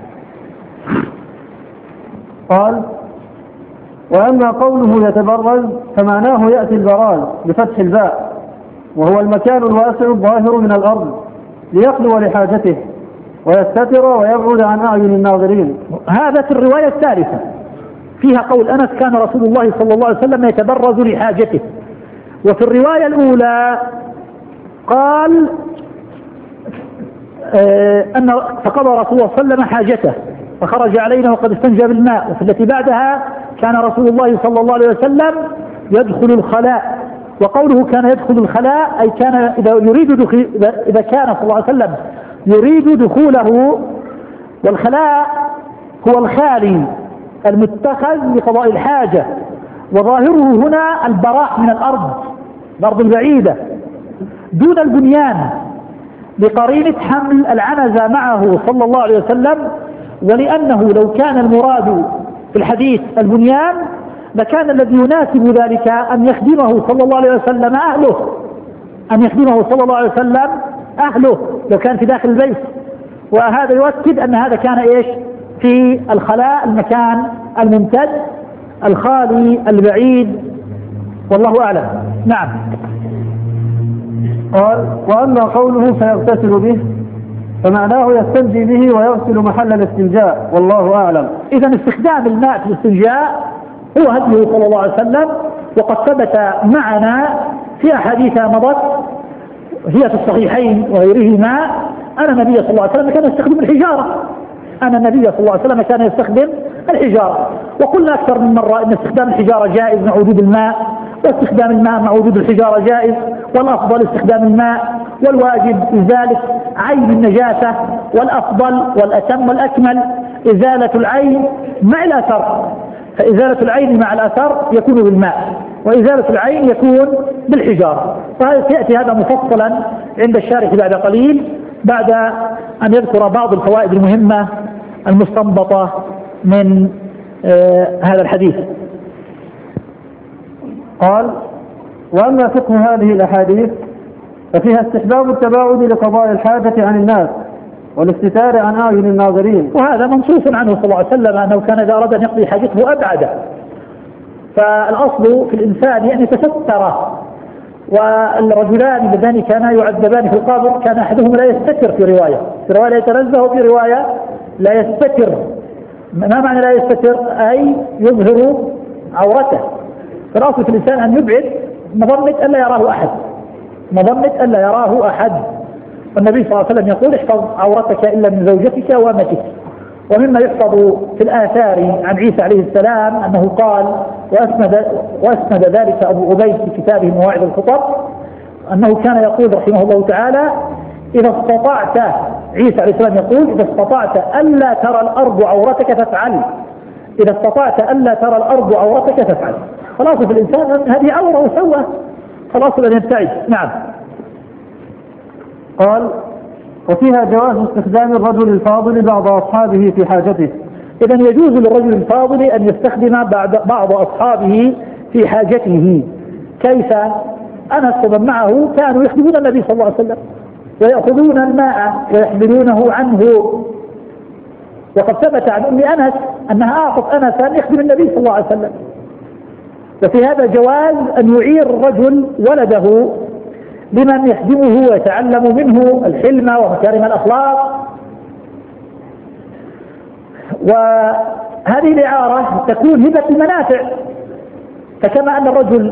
قال وأما قوله يتبرز فمعناه يأتي البراز بفتح الباء، وهو المكان الواسع الظاهر من الأرض ليخلو لحاجته ويستتر ويبعد عن أعين الناظرين. هذا في الرواية الثالثة فيها قول أنس كان رسول الله صلى الله عليه وسلم يتبرز لحاجته. وفي الرواية الأولى قال آه أن فقضى رسول الله صلى الله عليه وسلم حاجته فخرج علينا وقد استنجى بالماء. وفي التي بعدها كان رسول الله صلى الله عليه وسلم يدخل الخلاء. وقوله كان يدخل الخلاء أي كان إذا يريد دخول، إذا كان صلى الله عليه وسلم يريد دخوله، والخلاء هو الخالي المتخذ لقضاء الحاجة، وظاهره هنا البراح من الأرض، الأرض البعيدة دون البنيان، لقرينة حمل العنزة معه صلى الله عليه وسلم. ولأنه لو كان المراد في الحديث البنيان لكان الذي يناسب ذلك أن يخدمه صلى الله عليه وسلم أهله، أن يخدمه صلى الله عليه وسلم أهله لو كان في داخل البيت، وهذا يؤكد أن هذا كان إيش في الخلاء، المكان الممتد الخالي البعيد، والله أعلم. نعم. قال وأما قوله فيغتسل به فمعناه يستنجي به ويغسل محل الاستنجاء، والله أعلم. إذا استخدام الماء في الاستنجاء هو هديه صلى الله عليه وسلم، وقد ثبت معنا في أحاديث مضت هي في الصحيحين وغيرهما أن النبي صلى الله عليه وسلم كان يستخدم الحجارة أن النبي صلى الله عليه وسلم كان يستخدم الحجارة وقلنا أكثر من مرة أن استخدام الحجارة جائز مع وجود الماء، واستخدام الماء مع وجود الحجارة جائز، والأفضل استخدام الماء، والواجب إزالة عين النجاسة، والأفضل والأتم والأكمل إزالة العين مع الأثر، فإزالة العين مع الأثر يكون بالماء، وإزالة العين يكون بالحجارة. فسيأتي هذا مفصلا عند الشارح بعد قليل بعد أن يذكر بعض الفوائد المهمة المستنبطة من آه هذا الحديث. قال وأما فقه هذه الأحاديث ففيها استحباب التباعد لقضاء الحاجة عن الناس والاستتار عن أعين الناظرين، وهذا منصوص عنه صلى الله عليه وسلم أنه كان إذا أراد أن يقضي حاجته أبعد. فالأصل في الإنسان أن يتستر، والرجلان اللذان كانا يعذبان في القبر كان أحدهما لا يستتر في رواية في رواية لا يتنزه، في رواية لا يستتر. ما معنى لا يستتر؟ أي يظهر عورته. فالأصل في الإنسان أن يبعد مظنة ألا يراه أحد، مظنة ألا يراه أحد. والنبي صلى الله عليه وسلم يقول احفظ عورتك إلا من زوجتك وامتك. ومما يحفظ في الآثار عن عيسى عليه السلام أنه قال وأسند, وأسند ذلك أبو عبيد في كتابه مواعظ الخطب أنه كان يقول رحمه الله تعالى إذا استطعت، عيسى عليه السلام يقول إذا استطعت ألا ترى الأرض عورتك فافعل، إذا استطعت ألا ترى الأرض عورتك فافعل. خلاص في الإنسان أن هذه عورة وسوى، خلاص أن يبتعد. نعم. قال وفيها جواز استخدام الرجل الفاضل بعض أصحابه في حاجته. إذا يجوز للرجل الفاضل أن يستخدم بعض أصحابه في حاجته. كيف؟ أنس ومن معه كانوا يخدمون النبي صلى الله عليه وسلم ويأخذون الماء ويحملونه عنه، وقد ثبت عن أم أنس أنها أعطت أنسا يخدم النبي صلى الله عليه وسلم. وفي هذا جواز أن يعير الرجل ولده لمن يخدمه ويتعلم منه الحلم ومكارم الأخلاق. وهذه الإعارة تكون هبة المنافع، فكما أن الرجل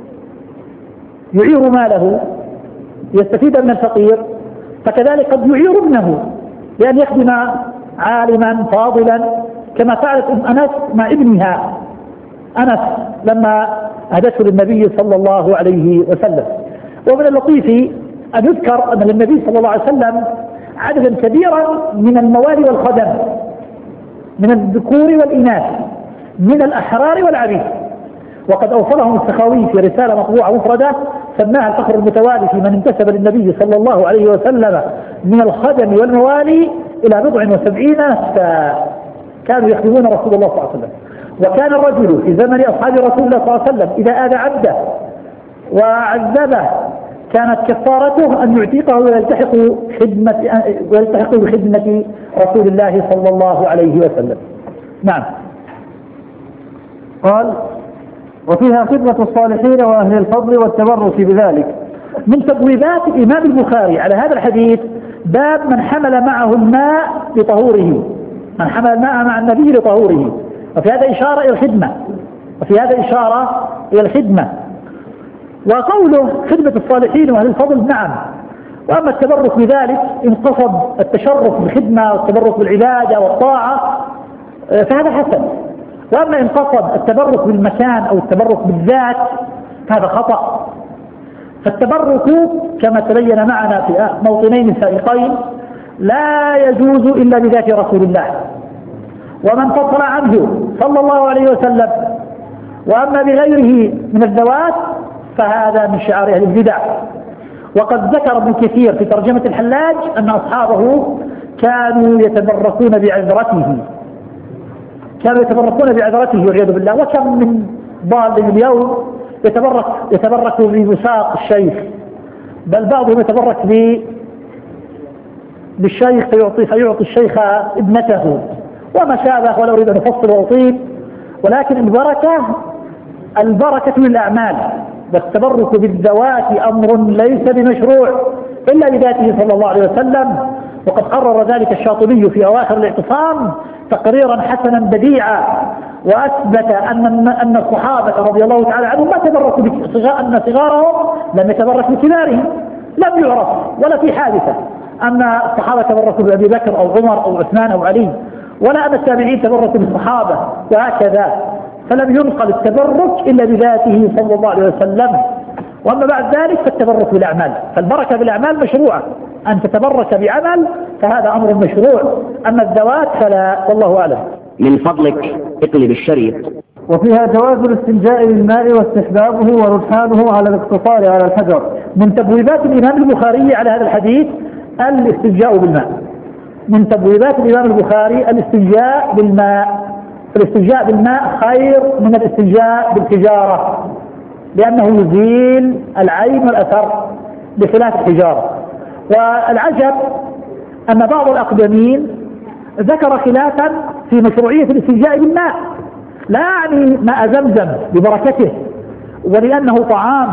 يعير ماله يستفيد من الفقير، فكذلك قد يعير ابنه لأن يخدم عالما فاضلا، كما فعلت أم أنس مع ابنها أنس لما أهدته للنبي صلى الله عليه وسلم. ومن اللطيف أن يذكر أن للنبي صلى الله عليه وسلم عددا كبيرا من الموالي والخدم، من الذكور والإناث، من الأحرار والعبيد، وقد أوصلهم السخاوي في رسالة مطبوعة مفردة سماها الفخر المتوالي في من انتسب للنبي صلى الله عليه وسلم من الخدم والموالي إلى بضع وسبعين نفسا كانوا يخدمون رسول الله صلى الله عليه وسلم. وكان الرجل في زمن أصحاب رسول الله صلى الله عليه وسلم إذا آذى عبده وعذبه كانت كفارته أن يعتقه ويلتحق خدمة ويلتحق بخدمة رسول الله صلى الله عليه وسلم. نعم. قال وفيها خدمة الصالحين وأهل الفضل والتبرك بذلك. من تبويبات الإمام البخاري على هذا الحديث باب من حمل معه الماء لطهوره، من حمل الماء مع النبي لطهوره، وفي هذا إشارة إلى الخدمة، وفي هذا إشارة إلى الخدمة. وقوله خدمة الصالحين وأهل الفضل نعم. وأما التبرك بذلك إن قصد التشرف بالخدمة والتبرك بالعبادة والطاعة فهذا حسن، وأما إن قصد التبرك بالمكان أو التبرك بالذات فهذا خطأ. فالتبرك كما تبين معنا في موطنين سابقين لا يجوز إلا بذات رسول الله ومن فضل عنه صلى الله عليه وسلم. وأما بغيره من الذوات فهذا من شعار أهل البدع. وقد ذكر ابن كثير في ترجمة الحلاج أن أصحابه كانوا يتبركون بعذرته، كانوا يتبركون بعذرته والعياذ بالله. وكم من ضال اليوم يتبرك يتبرك بمساق الشيخ بل بعضهم يتبرك بالشيخ فيعطي, فيعطي الشيخ ابنته وما شابه، ولا أريد أن أفصل وأطيل، ولكن البركة البركة للأعمال، والتبرك بالذوات أمر ليس بمشروع إلا بذاته صلى الله عليه وسلم، وقد قرر ذلك الشاطبي في أواخر الاعتصام تقريرا حسنا بديعا، وأثبت أن أن الصحابة رضي الله تعالى عنهم ما تبركوا بصغار، أن صغارهم لم يتبرك بكبارهم، لم يعرف ولا في حادثة أن الصحابة تبركوا بأبي بكر أو عمر أو عثمان أو علي، ولا أن التابعين تبركوا بالصحابة، وهكذا. فلم ينقل التبرك إلا بذاته صلى الله عليه وسلم. وأما بعد ذلك فالتبرك بالأعمال، فالبركة بالأعمال مشروعة، أن تتبرك بعمل فهذا أمر مشروع، أما الذوات فلا، والله أعلم. من فضلك اقلب الشريط. وفيها جواز الاستنجاء بالماء واستحبابه ورجحانه على الاقتصار على الحجر. من تبويبات الإمام البخاري على هذا الحديث الاستنجاء بالماء، من تبويبات الإمام البخاري الاستنجاء بالماء. الاستنجاء بالماء خير من الاستنجاء بالحجارة، لأنه يزيل العين والأثر بخلاف الحجارة. والعجب أن بعض الأقدمين ذكر خلافا في مشروعية الاستنجاء بالماء، لا يعني ماء زمزم ببركته ولأنه طعام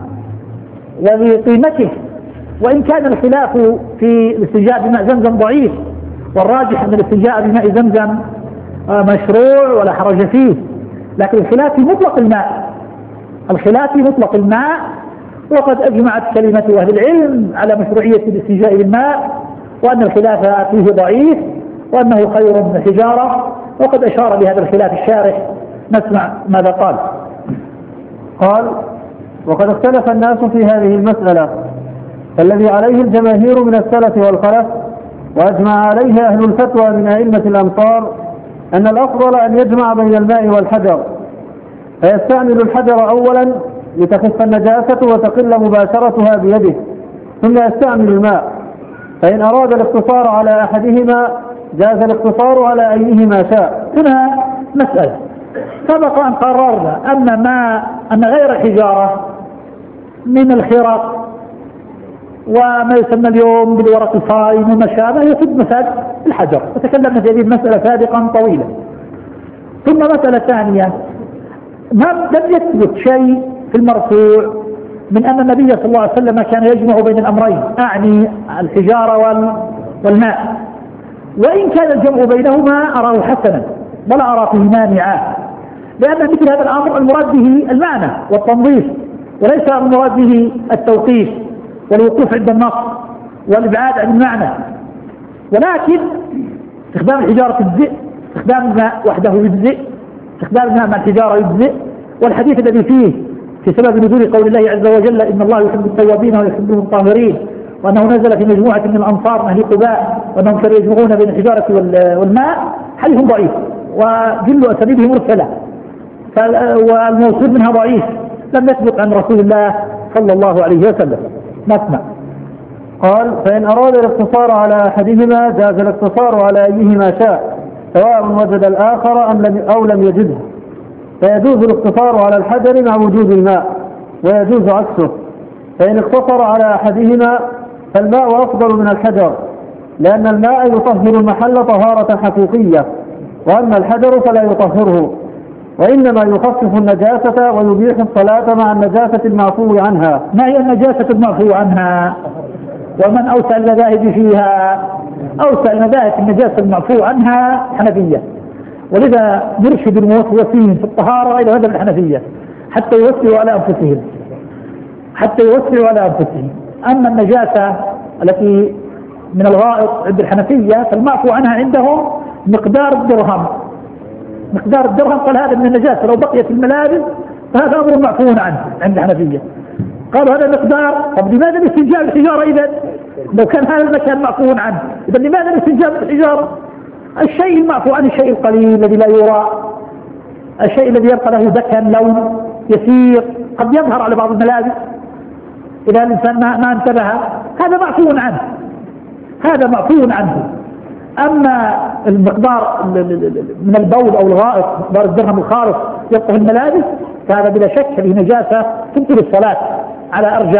ولقيمته، وإن كان الخلاف في الاستنجاء بماء زمزم ضعيف، والراجح أن الاستنجاء بماء زمزم مشروع ولا حرج فيه، لكن الخلاف في مطلق الماء، الخلاف في مطلق الماء، وقد أجمعت كلمة أهل العلم على مشروعية الاستنجاء بالماء، وأن الخلاف فيه ضعيف، وأنه خير من الحجارة، وقد أشار لهذا الخلاف الشارح، نسمع ماذا قال. قال: وقد اختلف الناس في هذه المسألة، فالذي عليه الجماهير من السلف والخلف وأجمع عليه أهل الفتوى من أئمة الأمصار أن الأفضل أن يجمع بين الماء والحجر، فيستعمل الحجر أولا لتخف النجاسة وتقل مباشرتها بيده، ثم يستعمل الماء، فإن أراد الاقتصار على أحدهما جاز الاقتصار على أيهما شاء. هنا مسألة سبق أن قررنا أن ما أن غير الحجارة من الخرق وما يسمى اليوم بالورق الصائم وما شابه يفيد مسألة الحجر، وتكلمنا في هذه المسألة سابقا طويلا. ثم مسألة ثانية، ما لم يثبت شيء في المرفوع من أن النبي صلى الله عليه وسلم كان يجمع بين الأمرين، أعني الحجارة والماء، وإن كان الجمع بينهما أراه حسنا ولا أرى فيه مانعا، لأن مثل هذا الأمر المراد به المعنى والتنظيف، وليس المراد به التوقيف والوقوف عند النص والإبعاد عن المعنى. ولكن استخدام الحجارة يجزئ، استخدام الماء وحده يجزئ، استخدام الماء مع الحجارة يجزئ. والحديث الذي فيه في سبب نزول قول الله عز وجل إن الله يحب التوابين ويحب المطهرين، وأنه نزل في مجموعة من الأنصار من أهل قباء وأنهم كانوا يجمعون بين الحجارة والماء، حديث ضعيف وجل أسانيده مرسلة، والموصول منها ضعيف، لم يثبت عن رسول الله صلى الله عليه وسلم. نسمع. قال: فإن أراد الاقتصار على أحدهما جاز الاقتصار على أيهما شاء، سواء وجد الآخر أم لم أو لم يجده، فيجوز الاقتصار على الحجر مع وجود الماء، ويجوز عكسه، فإن اقتصر على أحدهما فالماء أفضل من الحجر، لأن الماء يطهر المحل طهارة حقيقية، وأما الحجر فلا يطهره، وإنما يخفف النجاسة ويبيح الصلاة مع النجاسة المعفو عنها. ما هي النجاسة المعفو عنها؟ ومن أوسع المذاهب فيها؟ أوسع المذاهب في النجاسة المعفو عنها حنفية، ولذا يرشد الموسوسين في الطهارة إلى مذهب الحنفية حتى يوسعوا على أنفسهم حتى يوسعوا على أنفسهم. أما النجاسة التي من الغائط عند الحنفية فالمعفو عنها عندهم مقدار الدرهم، مقدار الدرهم، قال هذا من النجاسة، لو بقيت الملابس فهذا أمر معفو عنه عند الحنفية. قالوا هذا مقدار، طب لماذا الاستنجاء بالحجارة إذا؟ لو كان هذا المكان معفو عنه، إذا لماذا الاستنجاء بالحجارة؟ الشيء المعفو عنه الشيء القليل الذي لا يرى، الشيء الذي يبقى له دكن لون يسير قد يظهر على بعض الملابس إذا الإنسان ما انتبه، هذا معفو عنه، هذا معفو عنه. أما المقدار من البول أو الغائط، مقدار الدرهم الخالص يبقى في الملابس، فهذا بلا شك فيه نجاسة تبطل الصلاة على أرجح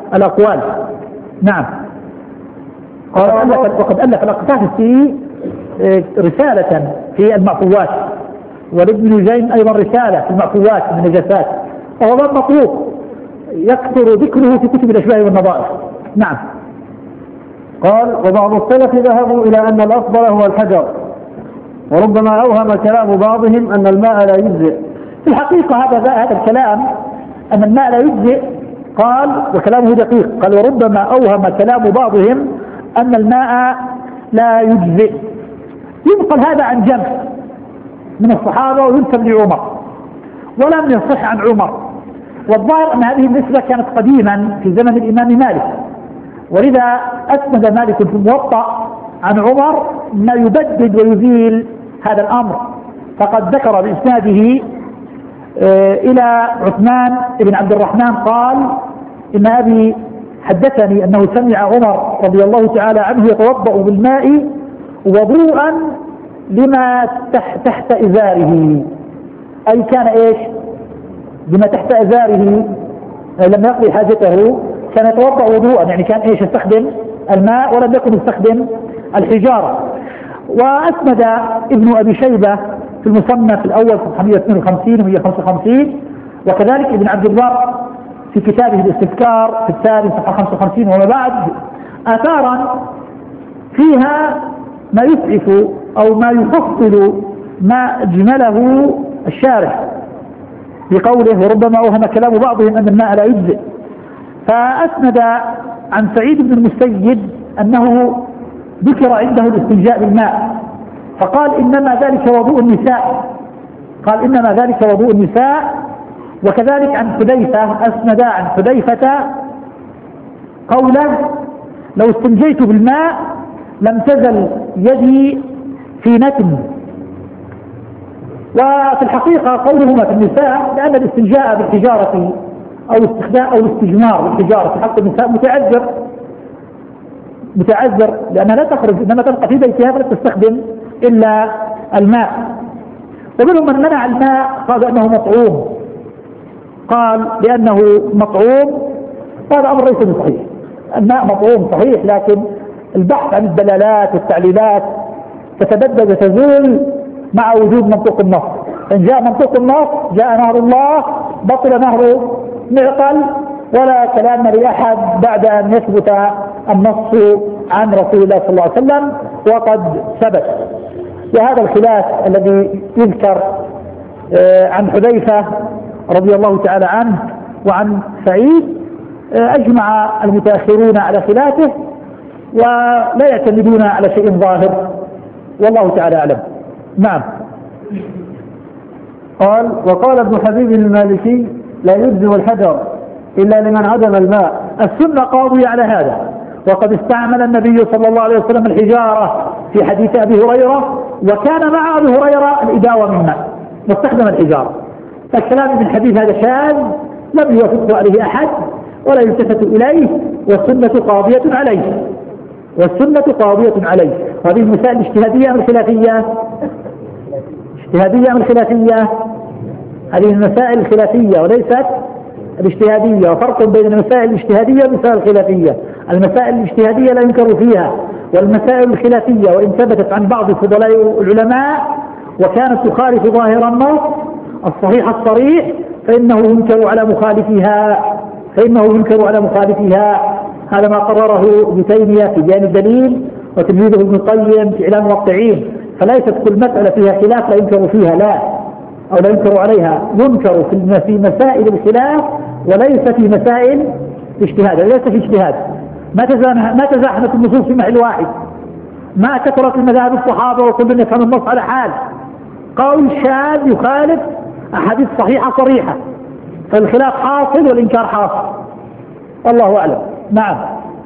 الأقوال. نعم. قال وقد ألف الأقطافي رسالة في المعفوات، ولابن جيم أيضا رسالة في المعفوات من النجاسات، وهو مطلوب يكثر ذكره في كتب الأشباه والنظائر. نعم. قال وبعض السلف ذهبوا إلى أن الأفضل هو الحجر، وربما أوهم كلام بعضهم أن الماء لا يجزئ. في الحقيقة هذا هذا الكلام أن الماء لا يجزئ، قال وكلامه دقيق، قال وربما أوهم كلام بعضهم أن الماء لا يجزئ. ينقل هذا عن جمع من الصحابة وينسب لعمر، ولم يصح عن عمر، والظاهر أن هذه النسبة كانت قديما في زمن الإمام مالك، ولذا أسند مالك في الموطأ عن عمر ما يبدد ويزيل هذا الأمر، فقد ذكر بإسناده إلى عثمان بن عبد الرحمن قال إن أبي حدثني أنه سمع عمر رضي الله تعالى عنه يتوضأ بالماء وضوءا لما تحت إزاره، أي كان إيش لما تحت إزاره لما يقضي حاجته كان يتوضأ وضوءا، يعني كان إيش يستخدم الماء ولم يكن يستخدم الحجارة. وأسند ابن أبي شيبة في المصنف الأول صفحة مئة واثنين وخمسين ومئة وخمسة وخمسين، وكذلك ابن عبد البر في كتابه الاستذكار في الثاني صفحة خمسة وخمسين وما بعد آثارا فيها ما يسعف أو ما يفصل ما أجمله الشارح بقوله وربما أوهم كلام بعضهم أن الماء لا يجزئ. فأسند عن سعيد بن المسيب أنه ذكر عنده الاستنجاء بالماء فقال إنما ذلك وضوء النساء، قال إنما ذلك وضوء النساء. وكذلك عن حذيفة أسند عن حذيفة قوله لو استنجيت بالماء لم تزل يدي في نتن. وفي الحقيقة قولهما في النساء لأن الاستنجاء بالحجارة أو استخدام أو الاستجمار بالحجارة في حق النساء متعذر متعذر لأنها لا تخرج، إنما تبقى في بيتها فلا تستخدم إلا الماء. ومنهم من منع الماء قال أنه مطعوم، قال لأنه مطعوم، هذا أمر ليس بصحيح. الماء مطعوم صحيح، لكن البحث عن الدلالات والتعليلات تتبدد وتزول مع وجود منطوق النص. إن جاء منطوق النص جاء نهر الله بطل نهر معقل، ولا كلام لأحد بعد أن يثبت النص عن رسول الله صلى الله عليه وسلم وقد ثبت. وهذا الخلاف الذي يذكر عن حذيفة رضي الله تعالى عنه وعن سعيد أجمع المتأخرون على خلافه ولا يعتمدون على شيء ظاهر، والله تعالى أعلم. نعم. قال وقال ابن حبيب المالكي لا يجزئ الحجر إلا لمن عدم الماء. السنة قاضية على هذا، وقد استعمل النبي صلى الله عليه وسلم الحجارة في حديث أبي هريرة، وكان مع أبي هريرة الإداوة من ماء واستخدم الحجارة. فالكلام ابن حبيب هذا شاذ لم يوافقه عليه أحد ولا يلتفت إليه، والسنة قاضية عليه والسنة قاضية عليه. هذه المسائل الاجتهادية من الخلافية اجتهادية من الخلافية هذه المسائل الخلافية وليست الاجتهادية، وفرق بين المسائل الاجتهادية والمسائل الخلافية. المسائل الاجتهادية لا ينكر فيها، والمسائل الخلافية وإن ثبتت عن بعض فضلاء العلماء وكانت تخالف ظاهر النص الصحيح الصريح فإنه ينكر على مخالفها فإنه ينكر على مخالفها. هذا ما قرره ابن تيمية في بيان الدليل، وتلميذه ابن القيم في إعلام الموقعين. فليست كل مسألة فيها خلاف لا ينكر فيها، لا أو لا ينكر عليها، ينكر في مسائل الخلاف وليس في مسائل الاجتهاد. ليس في اجتهاد، ما تزاحمت النصوص في محل واحد، ما كثرت المذاهب الصحابة وكل يفهم النص على حال. قول شاذ يخالف أحاديث صحيحة صريحة، فالخلاف حاصل والإنكار حاصل، والله أعلم. نعم.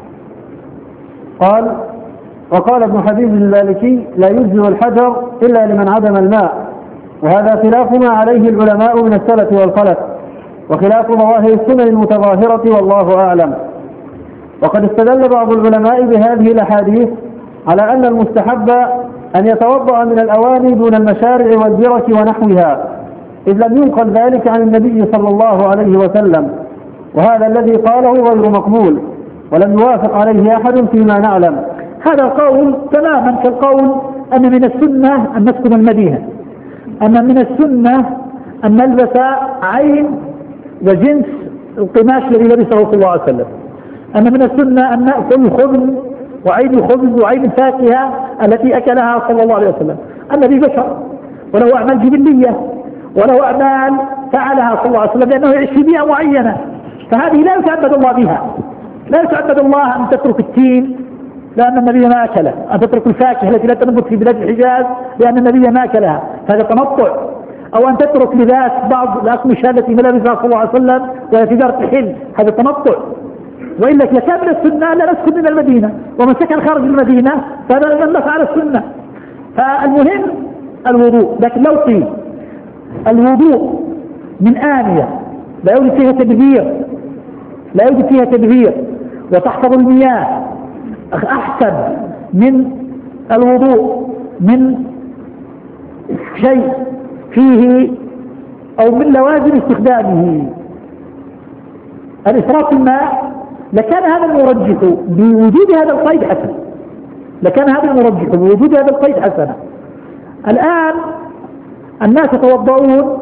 قال وقال ابن حبيب المالكي لا يجزئ الحجر إلا لمن عدم الماء، وهذا خلاف ما عليه العلماء من السلف والخلف، وخلاف ظواهر السنن المتظاهرة، والله أعلم. وقد استدل بعض العلماء بهذه الأحاديث على أن المستحب أن يتوضأ من الأواني دون المشارع والبرك ونحوها، إذ لم ينقل ذلك عن النبي صلى الله عليه وسلم، وهذا الذي قاله غير مقبول ولم يوافق عليه أحد فيما نعلم. هذا القول تماما كالقول أن من السنة أن نسكن المدينة، أن من السنة أن نلبس عين وجنس القماش الذي لبسه صلى الله عليه وسلم، أن من السنة أن نأكل خبز وعين خبز وعين فاكهة التي أكلها صلى الله عليه وسلم. النبي بشر وله أعمال جبلية وله أعمال فعلها صلى الله عليه وسلم لأنه يعيش في بيئة معينة، فهذه لا يتعبد الله بها. لا يتعبد الله أن تترك التين لأن النبي ما أكله، أن تترك الفاكهة التي لا تنبت في بلاد الحجاز لأن النبي ما أكلها، هذا تنطع. أو أن تترك لباس بعض الأقمشة التي لبسها صلى الله عليه وسلم وهي تجارة الحل، هذا تنطع. وإلا لكان من السنة لا نسكن من المدينة، ومن سكن خارج المدينة فهذا لم على السنة. فالمهم الوضوء، لكن لو قيل الوضوء من آنية لا يوجد فيها تدبير لا يوجد فيها تدبير وتحفظ المياه أحسن من الوضوء من شيء فيه أو من لوازم استخدامه الإسراف في الماء، لكان هذا المرجح بوجود هذا القيد حسنا، لكان هذا المرجح بوجود هذا القيد حسنا. الآن الناس يتوضؤون،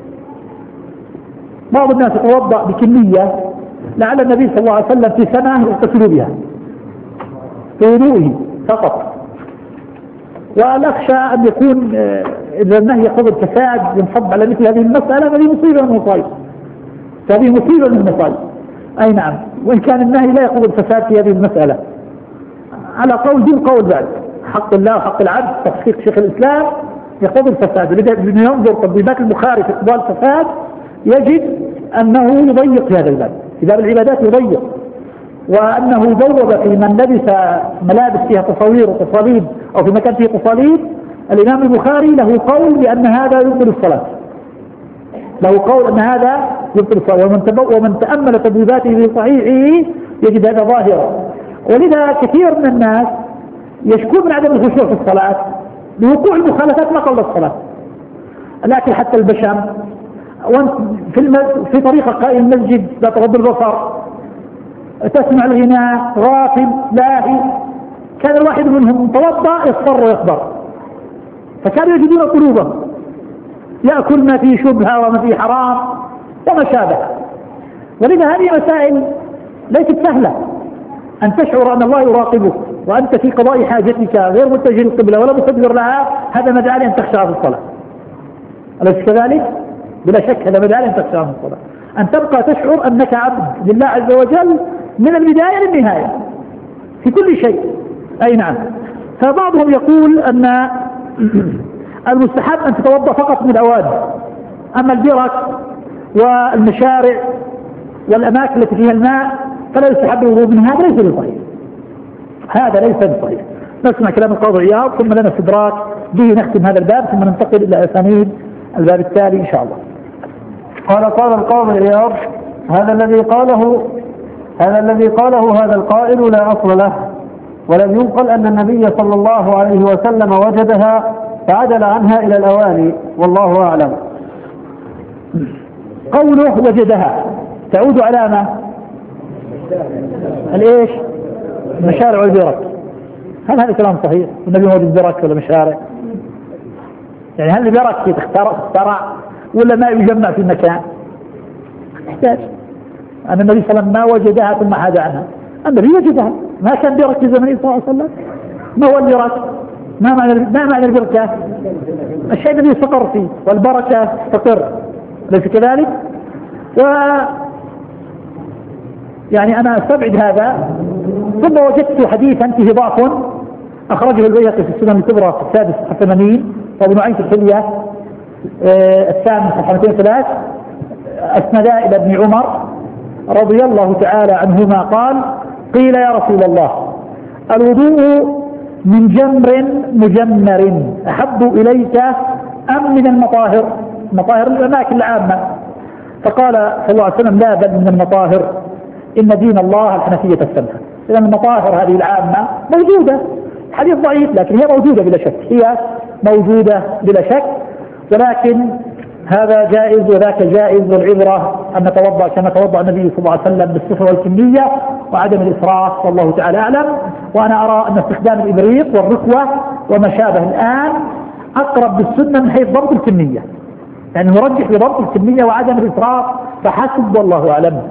بعض الناس يتوضأ بكمية لعل النبي صلى الله عليه وسلم في سنة يغتسل بها في وضوئه فقط، والأخشى أن يكون إذا النهي يقتضي الفساد ينصب على مثل هذه المسألة، هذه مصيبة من المصائب، هذه مصيبة من المصائب. أي نعم، وإن كان النهي لا يقتضي الفساد في هذه المسألة على قول دون قول بعد، حق الله وحق العبد تحقيق شيخ الإسلام يقتضي الفساد، ولذا ينظر تطبيقات البخاري في قضاء الفساد يجد أنه يضيق في هذا الباب، في باب العبادات يضيق، وأنه ذوب في من لبس ملابس فيها تصوير وتصاليب أو في مكان فيه تصاليب. الإمام البخاري له قول بأن هذا يبطل الصلاة، له قول أن هذا يبطل الصلاة، ومن, ومن تأمل تبويباته في صحيحه يجد هذا ظاهرا. ولذا كثير من الناس يشكون من عدم الخشوع في الصلاة لوقوع المخالفات ما قبل الصلاة، لكن حتى البشم في, في طريقة قائم المسجد لا تغض البصر، تسمع الغناء، غافل لاهي، كان الواحد منهم توضأ يصفر ويخبر، فكانوا يجدون قلوبهم يأكل ما فيه شبهة وما فيه حرام وما شابه. ولذا هذه مسائل ليست سهلة، أن تشعر أن الله يراقبك وأنت في قضاء حاجتك غير متجه القبلة ولا مستدبر لها، هذا مدعاء أن تخشى في الصلاة، أليس كذلك؟ بلا شك هذا مدعاء أن تخشى في الصلاة، أن تبقى تشعر أنك عبد لله عز وجل من البداية للنهاية في كل شيء. أي نعم. فبعضهم يقول أن المستحب أن تتوضأ فقط من الأوادي، أما البرك والمشارع والأماكن التي فيها الماء فلا يستحب الوضوء منها، هذا ليس بصحيح، هذا ليس بصحيح. نسمع كلام القاضي عياض ثم لنا استدراك به نختم هذا الباب ثم ننتقل إلى أسانيد الباب التالي إن شاء الله. قال قال القاضي عياض: هذا الذي قاله هذا الذي قاله هذا القائل لا أصل له، ولم ينقل أن النبي صلى الله عليه وسلم وجدها فعدل عنها إلى الأواني، والله أعلم. قوله وجدها تعود على ما؟ الإيش؟ المشارع والبرك. هل هذا كلام صحيح؟ النبي موجد برك ولا مشارع؟ يعني هل البرك تخترع ولا ما يجمع في المكان؟ يحتاج أن النبي صلى الله عليه وسلم ما وجدها ثم حاد عنها، النبي وجدها، ما كان برك في زمنه صلى الله عليه وسلم. ما هو البرك؟ ما معنى ما معنى البركة؟ الشيء الذي يستقر فيه، والبركة تستقر، ليس كذلك؟ و يعني أنا أستبعد هذا. ثم وجدت حديثا فيه ضعف أخرجه البيهقي في السنن الكبرى في السادس الثمانين، وابن نعيم في الحلية آه الثامن صفحة مئتين وثلاثة، أسندا إلى ابن عمر رضي الله تعالى عنهما قال: قيل يا رسول الله الوضوء من جمر مجمر أحب إليك أم من المطاهر؟ مطاهر الأماكن العامة. فقال صلى الله عليه وسلم: لا بل من المطاهر، إن دين الله الحنفية السمحة. إذا المطاهر هذه العامة موجودة، حديث ضعيف لكن هي موجودة بلا شك، هي موجودة بلا شك، ولكن هذا جائز وذاك جائز، والعبرة أن نتوضأ كما توضأ النبي صلى الله عليه وسلم بالصفة والكمية وعدم الإسراف، والله تعالى أعلم. وأنا أرى أن استخدام الإبريق والركوة وما شابه الآن أقرب بالسنة من حيث ضبط الكمية، يعني نرجح بضبط الكمية وعدم الإسراف فحسب، والله أعلم.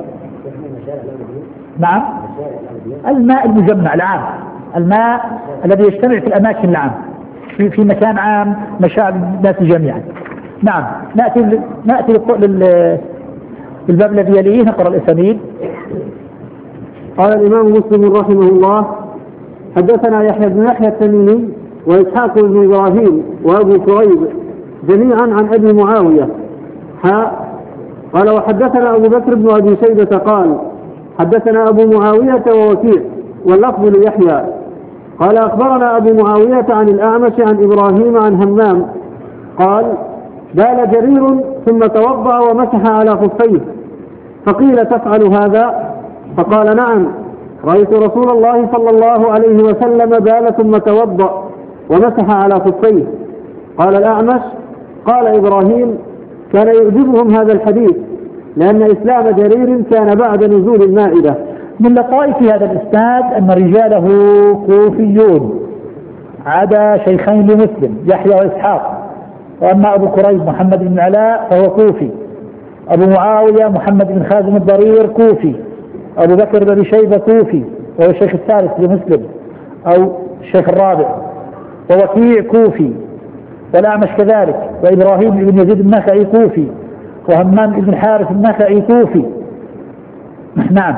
نعم، الماء المجمع العام، الماء الذي يجتمع في الأماكن العام في, في مكان عام مشاعر الناس جميعا. نعم، نأتي نأتي للباب الذي يليه، نقرأ الأسانيد. قال الإمام مسلم رحمه الله: حدثنا يحيى بن يحيى التميمي وإسحاق بن إبراهيم وأبو كريب جميعا عن أبي معاوية حاء. قال وحدثنا أبو بكر بن أبي شيبة قال حدثنا أبو معاوية ووكيع واللفظ ليحيى قال أخبرنا أبو معاوية عن الأعمش عن إبراهيم عن همام قال: بال جرير ثم توضأ ومسح على خفيه، فقيل: تفعل هذا؟ فقال: نعم، رأيت رسول الله صلى الله عليه وسلم بال ثم توضأ ومسح على خفيه. قال الأعمش: قال إبراهيم: كان يعجبهم هذا الحديث لأن إسلام جرير كان بعد نزول المائدة. من لطائف هذا الإسناد أن رجاله كوفيون عدا شيخين لمسلم يحيى وإسحاق، وأما أبو كريب محمد بن علاء فهو كوفي، أبو معاوية محمد بن خازم الضرير كوفي، أبو بكر بن شيبة كوفي وهو الشيخ الثالث لمسلم أو الشيخ الرابع، ووكيع كوفي، والأعمش كذلك، وإبراهيم بن يزيد النخعي كوفي، وهمام بن حارث النخعي كوفي. نعم.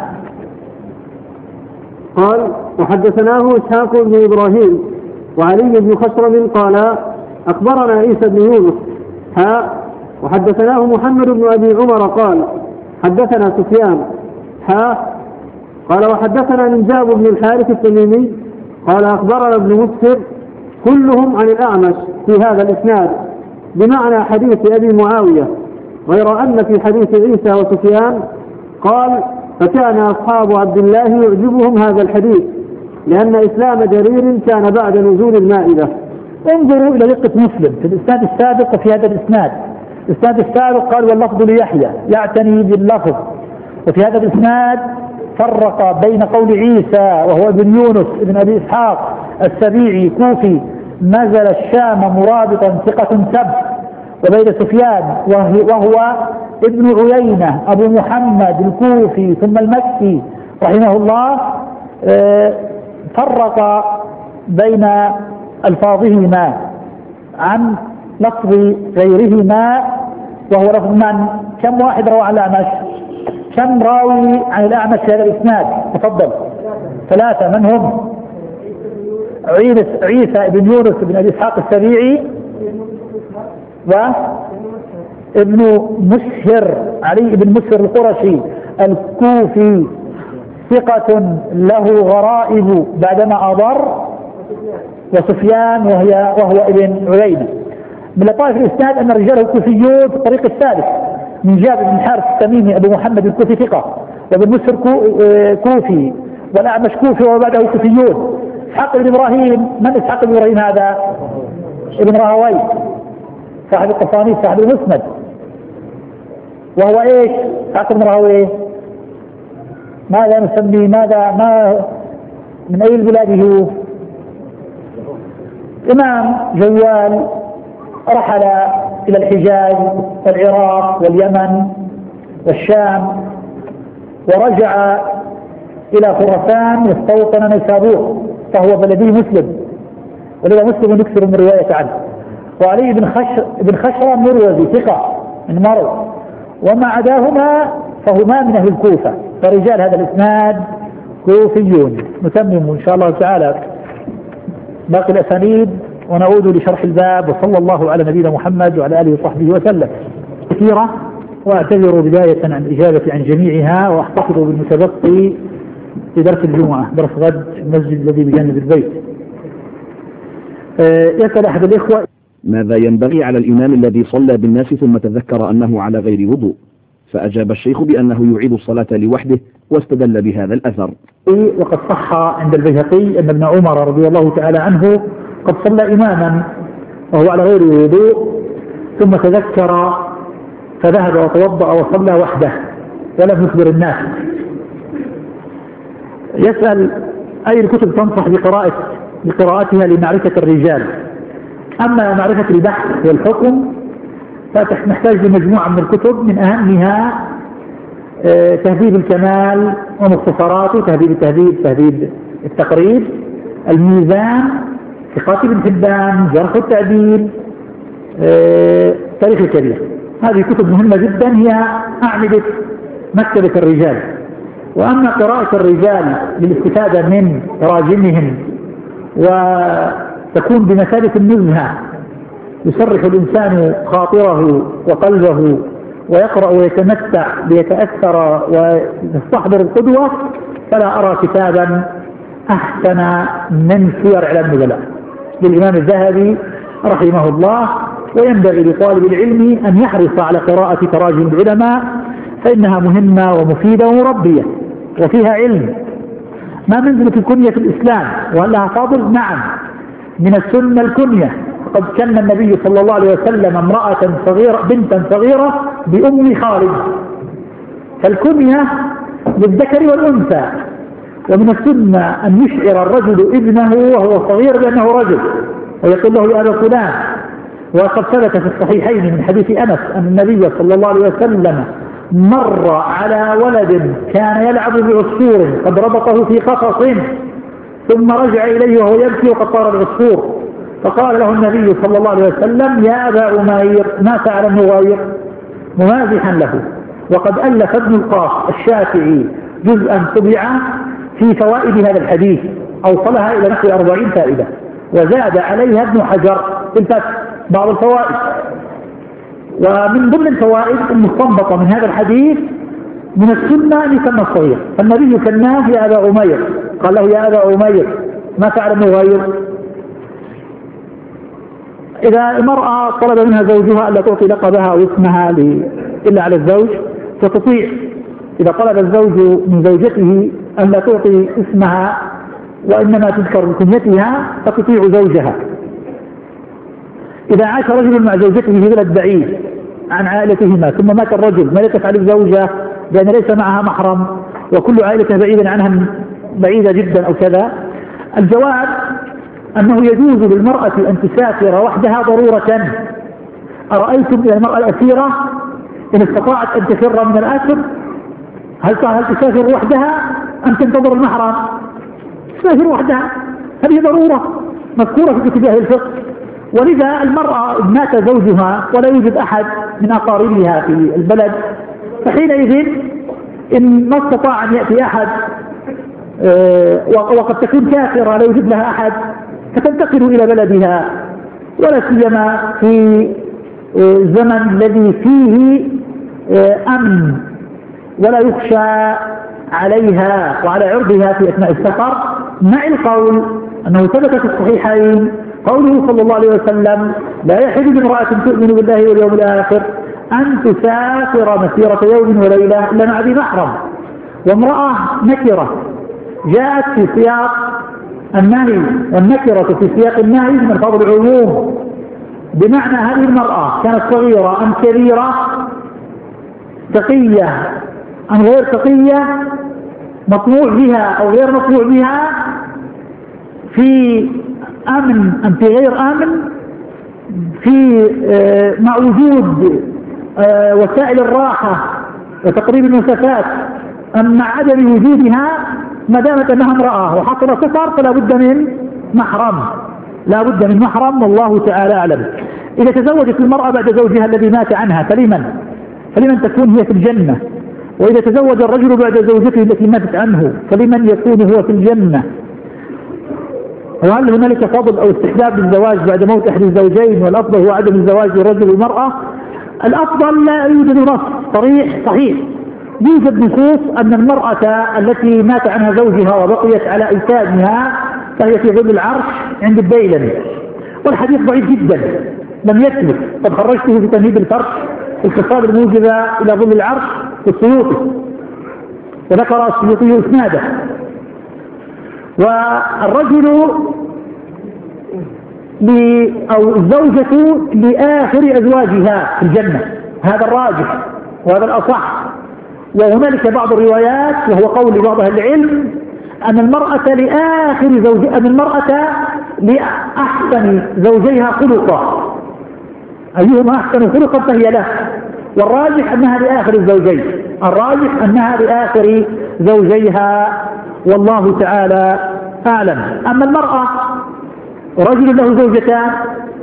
قال وحدثناه إسحاق بن إبراهيم وعلي بن خشرم قال أخبرنا عيسى بن يونس حاء وحدثناه محمد بن أبي عمر قال حدثنا سفيان حاء قال وحدثنا نجاب بن الحارث التميمي قال أخبرنا ابن مسهر كلهم عن الأعمش في هذا الإسناد بمعنى حديث أبي معاوية، غير أن في حديث عيسى وسفيان قال: فكان أصحاب عبد الله يعجبهم هذا الحديث لأن إسلام جرير كان بعد نزول المائدة. انظروا إلى دقة مسلم في الإسناد السابق وفي هذا الإسناد. الإسناد السابق قال: واللفظ ليحيى، يعتني باللفظ. وفي هذا الإسناد فرق بين قول عيسى وهو ابن يونس ابن أبي إسحاق السبيعي كوفي نزل الشام مرابطا ثقة سبت، وبين سفيان وهو ابن عيينة أبو محمد الكوفي ثم المكي رحمه الله فرق بين ألفاظهما عن لفظ غيرهما، وهو لفظ من؟ كم واحد روى عن الأعمش؟ كم راوي عن الأعمش في هذا الإسناد؟ تفضل. ثلاثة. من هم؟ عيسى بن يونس بن أبي إسحاق السبيعي وابن مسهر علي بن مسهر القرشي الكوفي ثقة له غرائب بعدما أضر، وسفيان وهي وهو ابن عيينة. من لطائف الإسناد أن رجاله الكوفيون في الطريق الثالث من جابر بن حارث التميمي أبو محمد الكوفي ثقة، وابن مسهر كوفي، والأعمش كوفي وبعده كوفيون. إسحاق بن إبراهيم، من إسحاق بن إبراهيم هذا؟ ابن راهويه صاحب القصانيس صاحب المسند، وهو ايش؟ إسحاق بن راهويه ماذا نسميه؟ ماذا ما من أي البلاد هو؟ إمام جوال رحل إلى الحجاز والعراق واليمن والشام، ورجع إلى خراسان يستوطن نيسابور، فهو بلدي مسلم، ولذا مسلم يكثر من رواية عنه. وعلي بن خشر بن خشرة مروزي ثقة من مرو، وما عداهما فهما من أهل الكوفة، فرجال هذا الإسناد كوفيون. نتمم إن شاء الله تعالى باقي الأسانيد ونعود لشرح الباب، وصلى الله على نبينا محمد وعلى آله وصحبه وسلم. كثيرة، وأعتذر بداية عن الإجابة عن جميعها، وأحتفظ بالمتبقي في درس الجمعة، درس غد في المسجد الذي بجانب البيت. يسأل أحد الإخوة: ماذا ينبغي على الإمام الذي صلى بالناس ثم تذكر أنه على غير وضوء؟ فأجاب الشيخ بأنه يعيد الصلاة لوحده، واستدل بهذا الأثر. وقد صح عند البيهقي أن ابن عمر رضي الله تعالى عنه قد صلى إماما وهو على غير وضوء، ثم تذكر فذهب وتوضأ وصلى وحده ولم يخبر الناس. يسأل أي الكتب تنصح بقراءة بقراءتها لمعرفة الرجال؟ أما معرفة البحث والحكم فنحتاج لمجموعة من الكتب، من أهمها تهذيب الكمال ومختصراته، تهذيب التهذيب، تهذيب التقريب، الميزان، ثقات ابن حبان، جرح التعديل، تاريخ الكبير. هذه كتب مهمة جدا، هي أعمدة مكتبة الرجال. وأما قراءة الرجال للاستفادة من تراجمهم وتكون بمثابة النزهة يسرح الإنسان خاطره وقلبه ويقرأ ويتمتع ليتأثر ويستحضر القدوة، فلا أرى كتابا أحسن من سير أعلام النبلاء للإمام الذهبي رحمه الله. وينبغي لطالب العلم أن يحرص على قراءة تراجم العلماء، فإنها مهمة ومفيدة ومربية وفيها علم. ما منزلة الكنية في الإسلام وهل لها فاضل؟ نعم، من السنة الكنية. قد كان النبي صلى الله عليه وسلم امرأة صغيرة بنتا صغيرة بأم خالد، فالكنية للذكر والأنثى. ومن السنة أن يشعر الرجل ابنه وهو صغير بأنه رجل ويقول له يا أبا فلان. وقد ثبت في الصحيحين من حديث أنس أن النبي صلى الله عليه وسلم مر على ولد كان يلعب بعصفور قد ربطه في قفص، ثم رجع إليه وهو يبكي وقد طار العصفور، فقال له النبي صلى الله عليه وسلم يا أبا أمير ما فعل المغير، ممازحا له. وقد ألف ابن القاص الشافعي جزءا طبع في فوائد هذا الحديث، أوصلها إلى نحو أربعين فائدة، وزاد عليها ابن حجر في الفتح بعض الفوائد. ومن ضمن الفوائد المستنبطة من هذا الحديث من السنة أن يسمى الصغير، فالنبي كناه يا أبا أمير، قال له يا أبا أمير ما فعل المغير. إذا المرأة طلب منها زوجها ألا تعطي لقبها أو اسمها إلا على الزوج فتطيع. إذا طلب الزوج من زوجته ألا تعطي اسمها وإنما تذكر بكنيتها فتطيع زوجها. إذا عاش رجل مع زوجته في بلد بعيد عن عائلتهما ثم مات الرجل، ماذا تفعل الزوجة؟ لأن ليس معها محرم وكل عائلة بعيدا عنها بعيدة جدا أو كذا. الجواب أنه يجوز للمرأة أن تسافر وحدها ضرورة. أرأيتم إلى المرأة الأسيرة إن استطاعت أن تفر من الأسر هل هل تسافر وحدها أم تنتظر المحرم؟ تسافر وحدها، هذه ضرورة مذكورة في كتب أهل الفقه. ولذا المرأة مات زوجها ولا يوجد أحد من أقاربها في البلد، فحينئذ إن ما استطاع أن يأتي أحد وقد تكون كافرة لا يوجد لها أحد فتنتقل إلى بلدها، ولا سيما في الزمن الذي فيه أمن ولا يخشى عليها وعلى عرضها في أثناء السفر، مع القول أنه ثبت في الصحيحين قوله صلى الله عليه وسلم لا يحل لامرأة تؤمن بالله واليوم الآخر أن تسافر مسيرة يوم وليلة إلا مع ذي محرم. وامرأة نكرة جاءت في سياق النهي، والنكرة في سياق النهي من فضل العموم، بمعنى هذه المرأة كانت صغيرة أم كبيرة، تقية أم غير تقية، مطموع بها أو غير مطموع بها، في أمن أم في غير أمن، في مع وجود وسائل الراحة وتقريب المسافات أم مع عدم وجودها، ما دامت أنها امرأة وحصل سفر فلا بد من محرم، لا بد من محرم، والله تعالى أعلم. إذا تزوجت المرأة بعد زوجها الذي مات عنها فلمن فلمن تكون هي في الجنة؟ وإذا تزوج الرجل بعد زوجته التي ماتت عنه فلمن يكون هو في الجنة؟ وهل هنالك فضل أو استحباب للزواج بعد موت أحد الزوجين، والأفضل هو عدم الزواج للرجل والمرأة؟ الأفضل لا يوجد نص صريح صحيح، يوجد نصوص أن المرأة التي مات عنها زوجها وبقيت على أيتامها فهي في ظل العرش عند الديلمي، والحديث ضعيف جدا لم يثبت، قد خرجته في تمهيد الفرش الخصال الموجبة إلى ظل العرش في السيوطي، وذكر السيوطي إسناده. والرجل أو الزوجة لآخر أزواجها في الجنة، هذا الراجح وهذا الأصح. وهنالك بعض الروايات وهو قول بعض أهل العلم أن المرأة لآخر زوج أن المرأة لأحسن زوجيها خلقا، أيهما أحسن خلقا فهي له، والراجح أنها لآخر الزوجين، الراجح أنها لآخر زوجيها، والله تعالى أعلم. أما المرأة رجل له زوجتان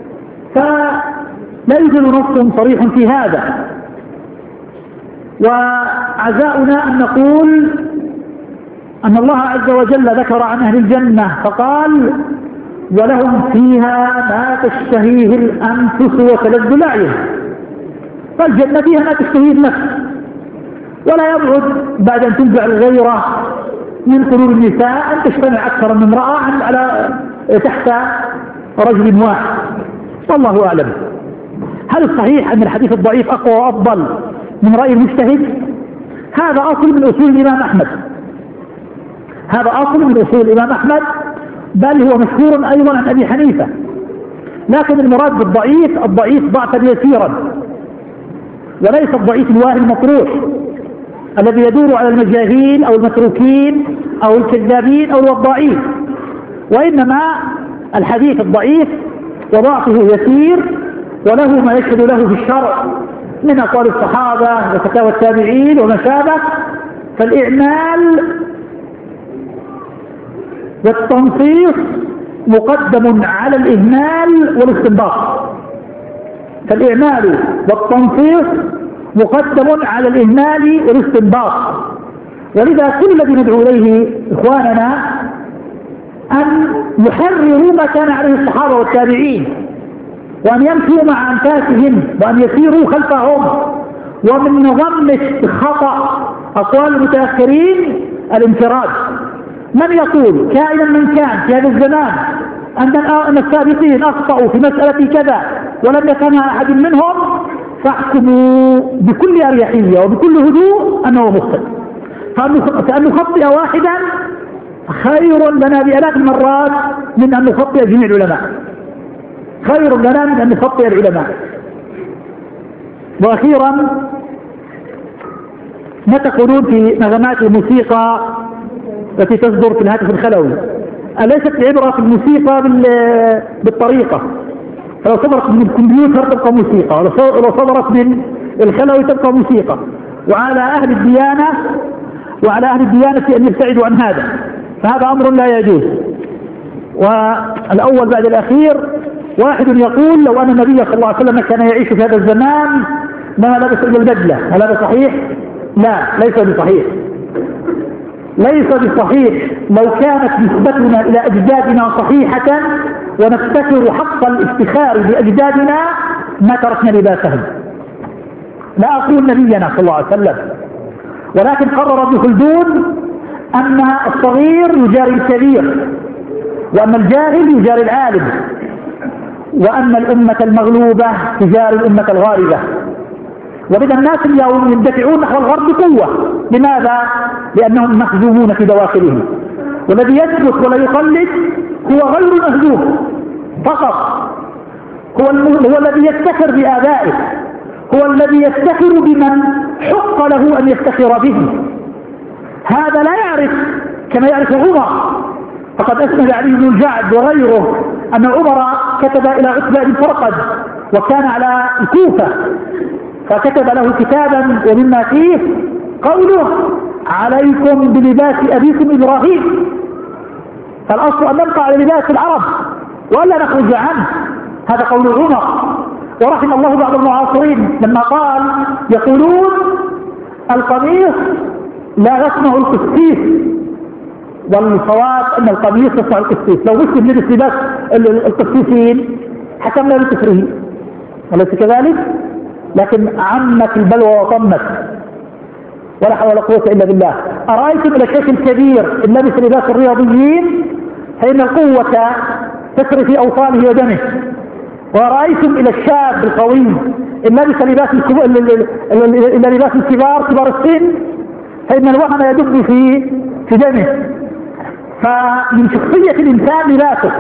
فلا يوجد نص صريح في هذا، وعزاؤنا أن نقول أن الله عز وجل ذكر عن أهل الجنة فقال ولهم فيها ما تشتهيه الأنفس وتلذ الأعين، فالجنة فيها ما تشتهيه النفس، ولا يبعد بعد أن تنزع الغيرة من قلوب النساء أن تجتمع أكثر من امرأة على تحت رجل واحد، والله أعلم. هل الصحيح أن الحديث الضعيف أقوى وأفضل من رأي المجتهد؟ هذا أصل من أصول الإمام أحمد، هذا أصل من أصول الإمام أحمد، بل هو مشهور أيضا عن أبي حنيفة. لكن المراد بالضعيف الضعيف ضعفا يسيرا، وليس الضعيف الواهي المطروح الذي يدور على المجاهيل أو المتروكين أو الكذابين أو الوضاعين، وإنما الحديث الضعيف وضعفه يسير وله ما يشهد له في الشرع من أقوال الصحابة وفتاوى التابعين وما شابه. فالإعمال والتنصيص مقدم على الإهمال والاستنباط، فالإعمال والتنصيص مقدم على الإهمال والاستنباط. ولذا كل الذي ندعو إليه إخواننا أن يحرروا ما كان عليه الصحابة والتابعين، وأن يمشوا مع أنفاسهم، وأن يسيروا خلفهم. ومن نظمة خطأ أقوال المتأخرين الانفراد، من يقول كائنا من كان في هذا الزمان أن السابقين أخطأوا في مسألة كذا ولم يفهمها أحد منهم، فاحكموا بكل أريحية وبكل هدوء أنه مخطئ، فأن نخطئ واحدا خير لنا بآلاف المرات من أن نخطئ جميع العلماء، خير لنا من أن نخطئ العلماء. وأخيرا ما تقولون في نغمات الموسيقى التي تصدر في الهاتف الخلوي؟ أليست العبرة في الموسيقى بالطريقة؟ فلو صدرت من الكمبيوتر تبقى موسيقى، ولو صدرت من الخلوي تبقى موسيقى. وعلى أهل الديانة وعلى أهل الديانة أن يبتعدوا عن هذا، فهذا أمر لا يجوز. والأول بعد الأخير، واحد يقول لو أن النبي صلى الله عليه وسلم كان يعيش في هذا الزمان ما لبس إلا البدلة، هل هذا صحيح؟ لا، ليس بصحيح، ليس بصحيح. لو كانت نسبتنا إلى أجدادنا صحيحة ونفتكر حق الافتخار بأجدادنا ما تركنا لباسهم، لا أقول نبينا صلى الله عليه وسلم، ولكن قرر ابن خلدون أن الصغير يجاري الكبير، وأن الجاهل يجاري العالم، وأن الأمة المغلوبة تجاري الأمة الغالبة. وبدأ الناس اليوم يندفعون نحو الغرب بقوة. لماذا؟ لأنهم مهزومون في دواخلهم، والذي يثبت ولا يقلد هو غير المهزوم فقط، هو, هو الذي يفتخر بآبائه، هو الذي يفتخر بمن حق له أن يفتخر به. هذا لا يعرف كما يعرف عمر، فقد أسند علي بن الجعد وغيره أن عمر كتب إلى عتبة بن فرقد وكان على الكوفة، فكتب له كتابا ومما فيه قوله عليكم بلباس أبيكم إبراهيم، فالأصل أن نبقى على لباس العرب ولا نخرج عنه. هذا قول عمر. ورحم الله بعض المعاصرين لما قال يقولون القميص لا يصنع القسيس، والصواب أن القميص يصنع القسيس. لو مسلم لبس لباس القسيسين حكمنا بالكفره، أليس كذلك؟ لكن عمت البلوى وطمت، ولا حول ولا قوة إلا بالله. أرأيتم إلى الشيخ الكبير إن لبس لباس الرياضيين فإن القوة تسري في أوصاله ودمه، ورأيتم إلى الشاب القوي إن لبس لباس إلى لباس الكبار كبار السن فإن الوهن يدب في في دمه. فمن شخصية الإنسان لباسه،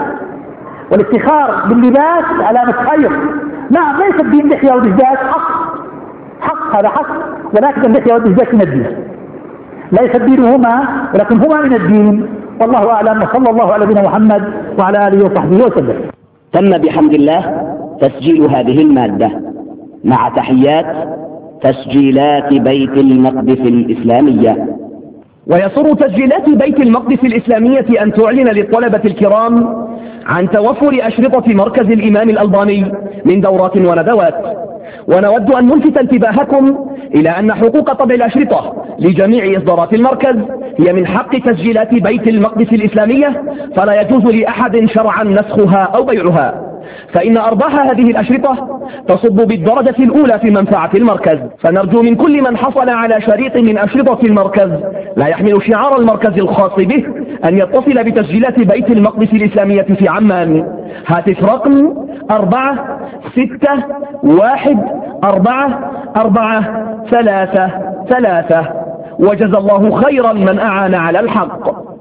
والافتخار باللباس علامة خير. نعم، ليس الدين لحية وبزداد حق، حق، هذا حق، ولكن اللحية والدجاج من الدين، ليس الدين هما ولكن هما من الدين. والله أعلم، وصلى الله على نبينا محمد وعلى آله وصحبه وسلم. تم بحمد الله تسجيل هذه المادة مع تحيات تسجيلات بيت المقدس الإسلامية. ويسر تسجيلات بيت المقدس الإسلامية أن تعلن للطلبة الكرام عن توفر أشرطة مركز الإمام الألباني من دورات وندوات. ونود أن نلفت انتباهكم إلى أن حقوق طبع الأشرطة لجميع إصدارات المركز هي من حق تسجيلات بيت المقدس الإسلامية، فلا يجوز لأحد شرعا نسخها أو بيعها، فإن أرباح هذه الأشرطة تصب بالدرجة الأولى في منفعة المركز. فنرجو من كل من حصل على شريط من أشرطة المركز لا يحمل شعار المركز الخاص به أن يتصل بتسجيلات بيت المقدس الإسلامية في عمان. هاتف رقم أربعة ستة واحد أربعة أربعة ثلاثة ثلاثة. وجزى الله خيرا من أعان على الحق.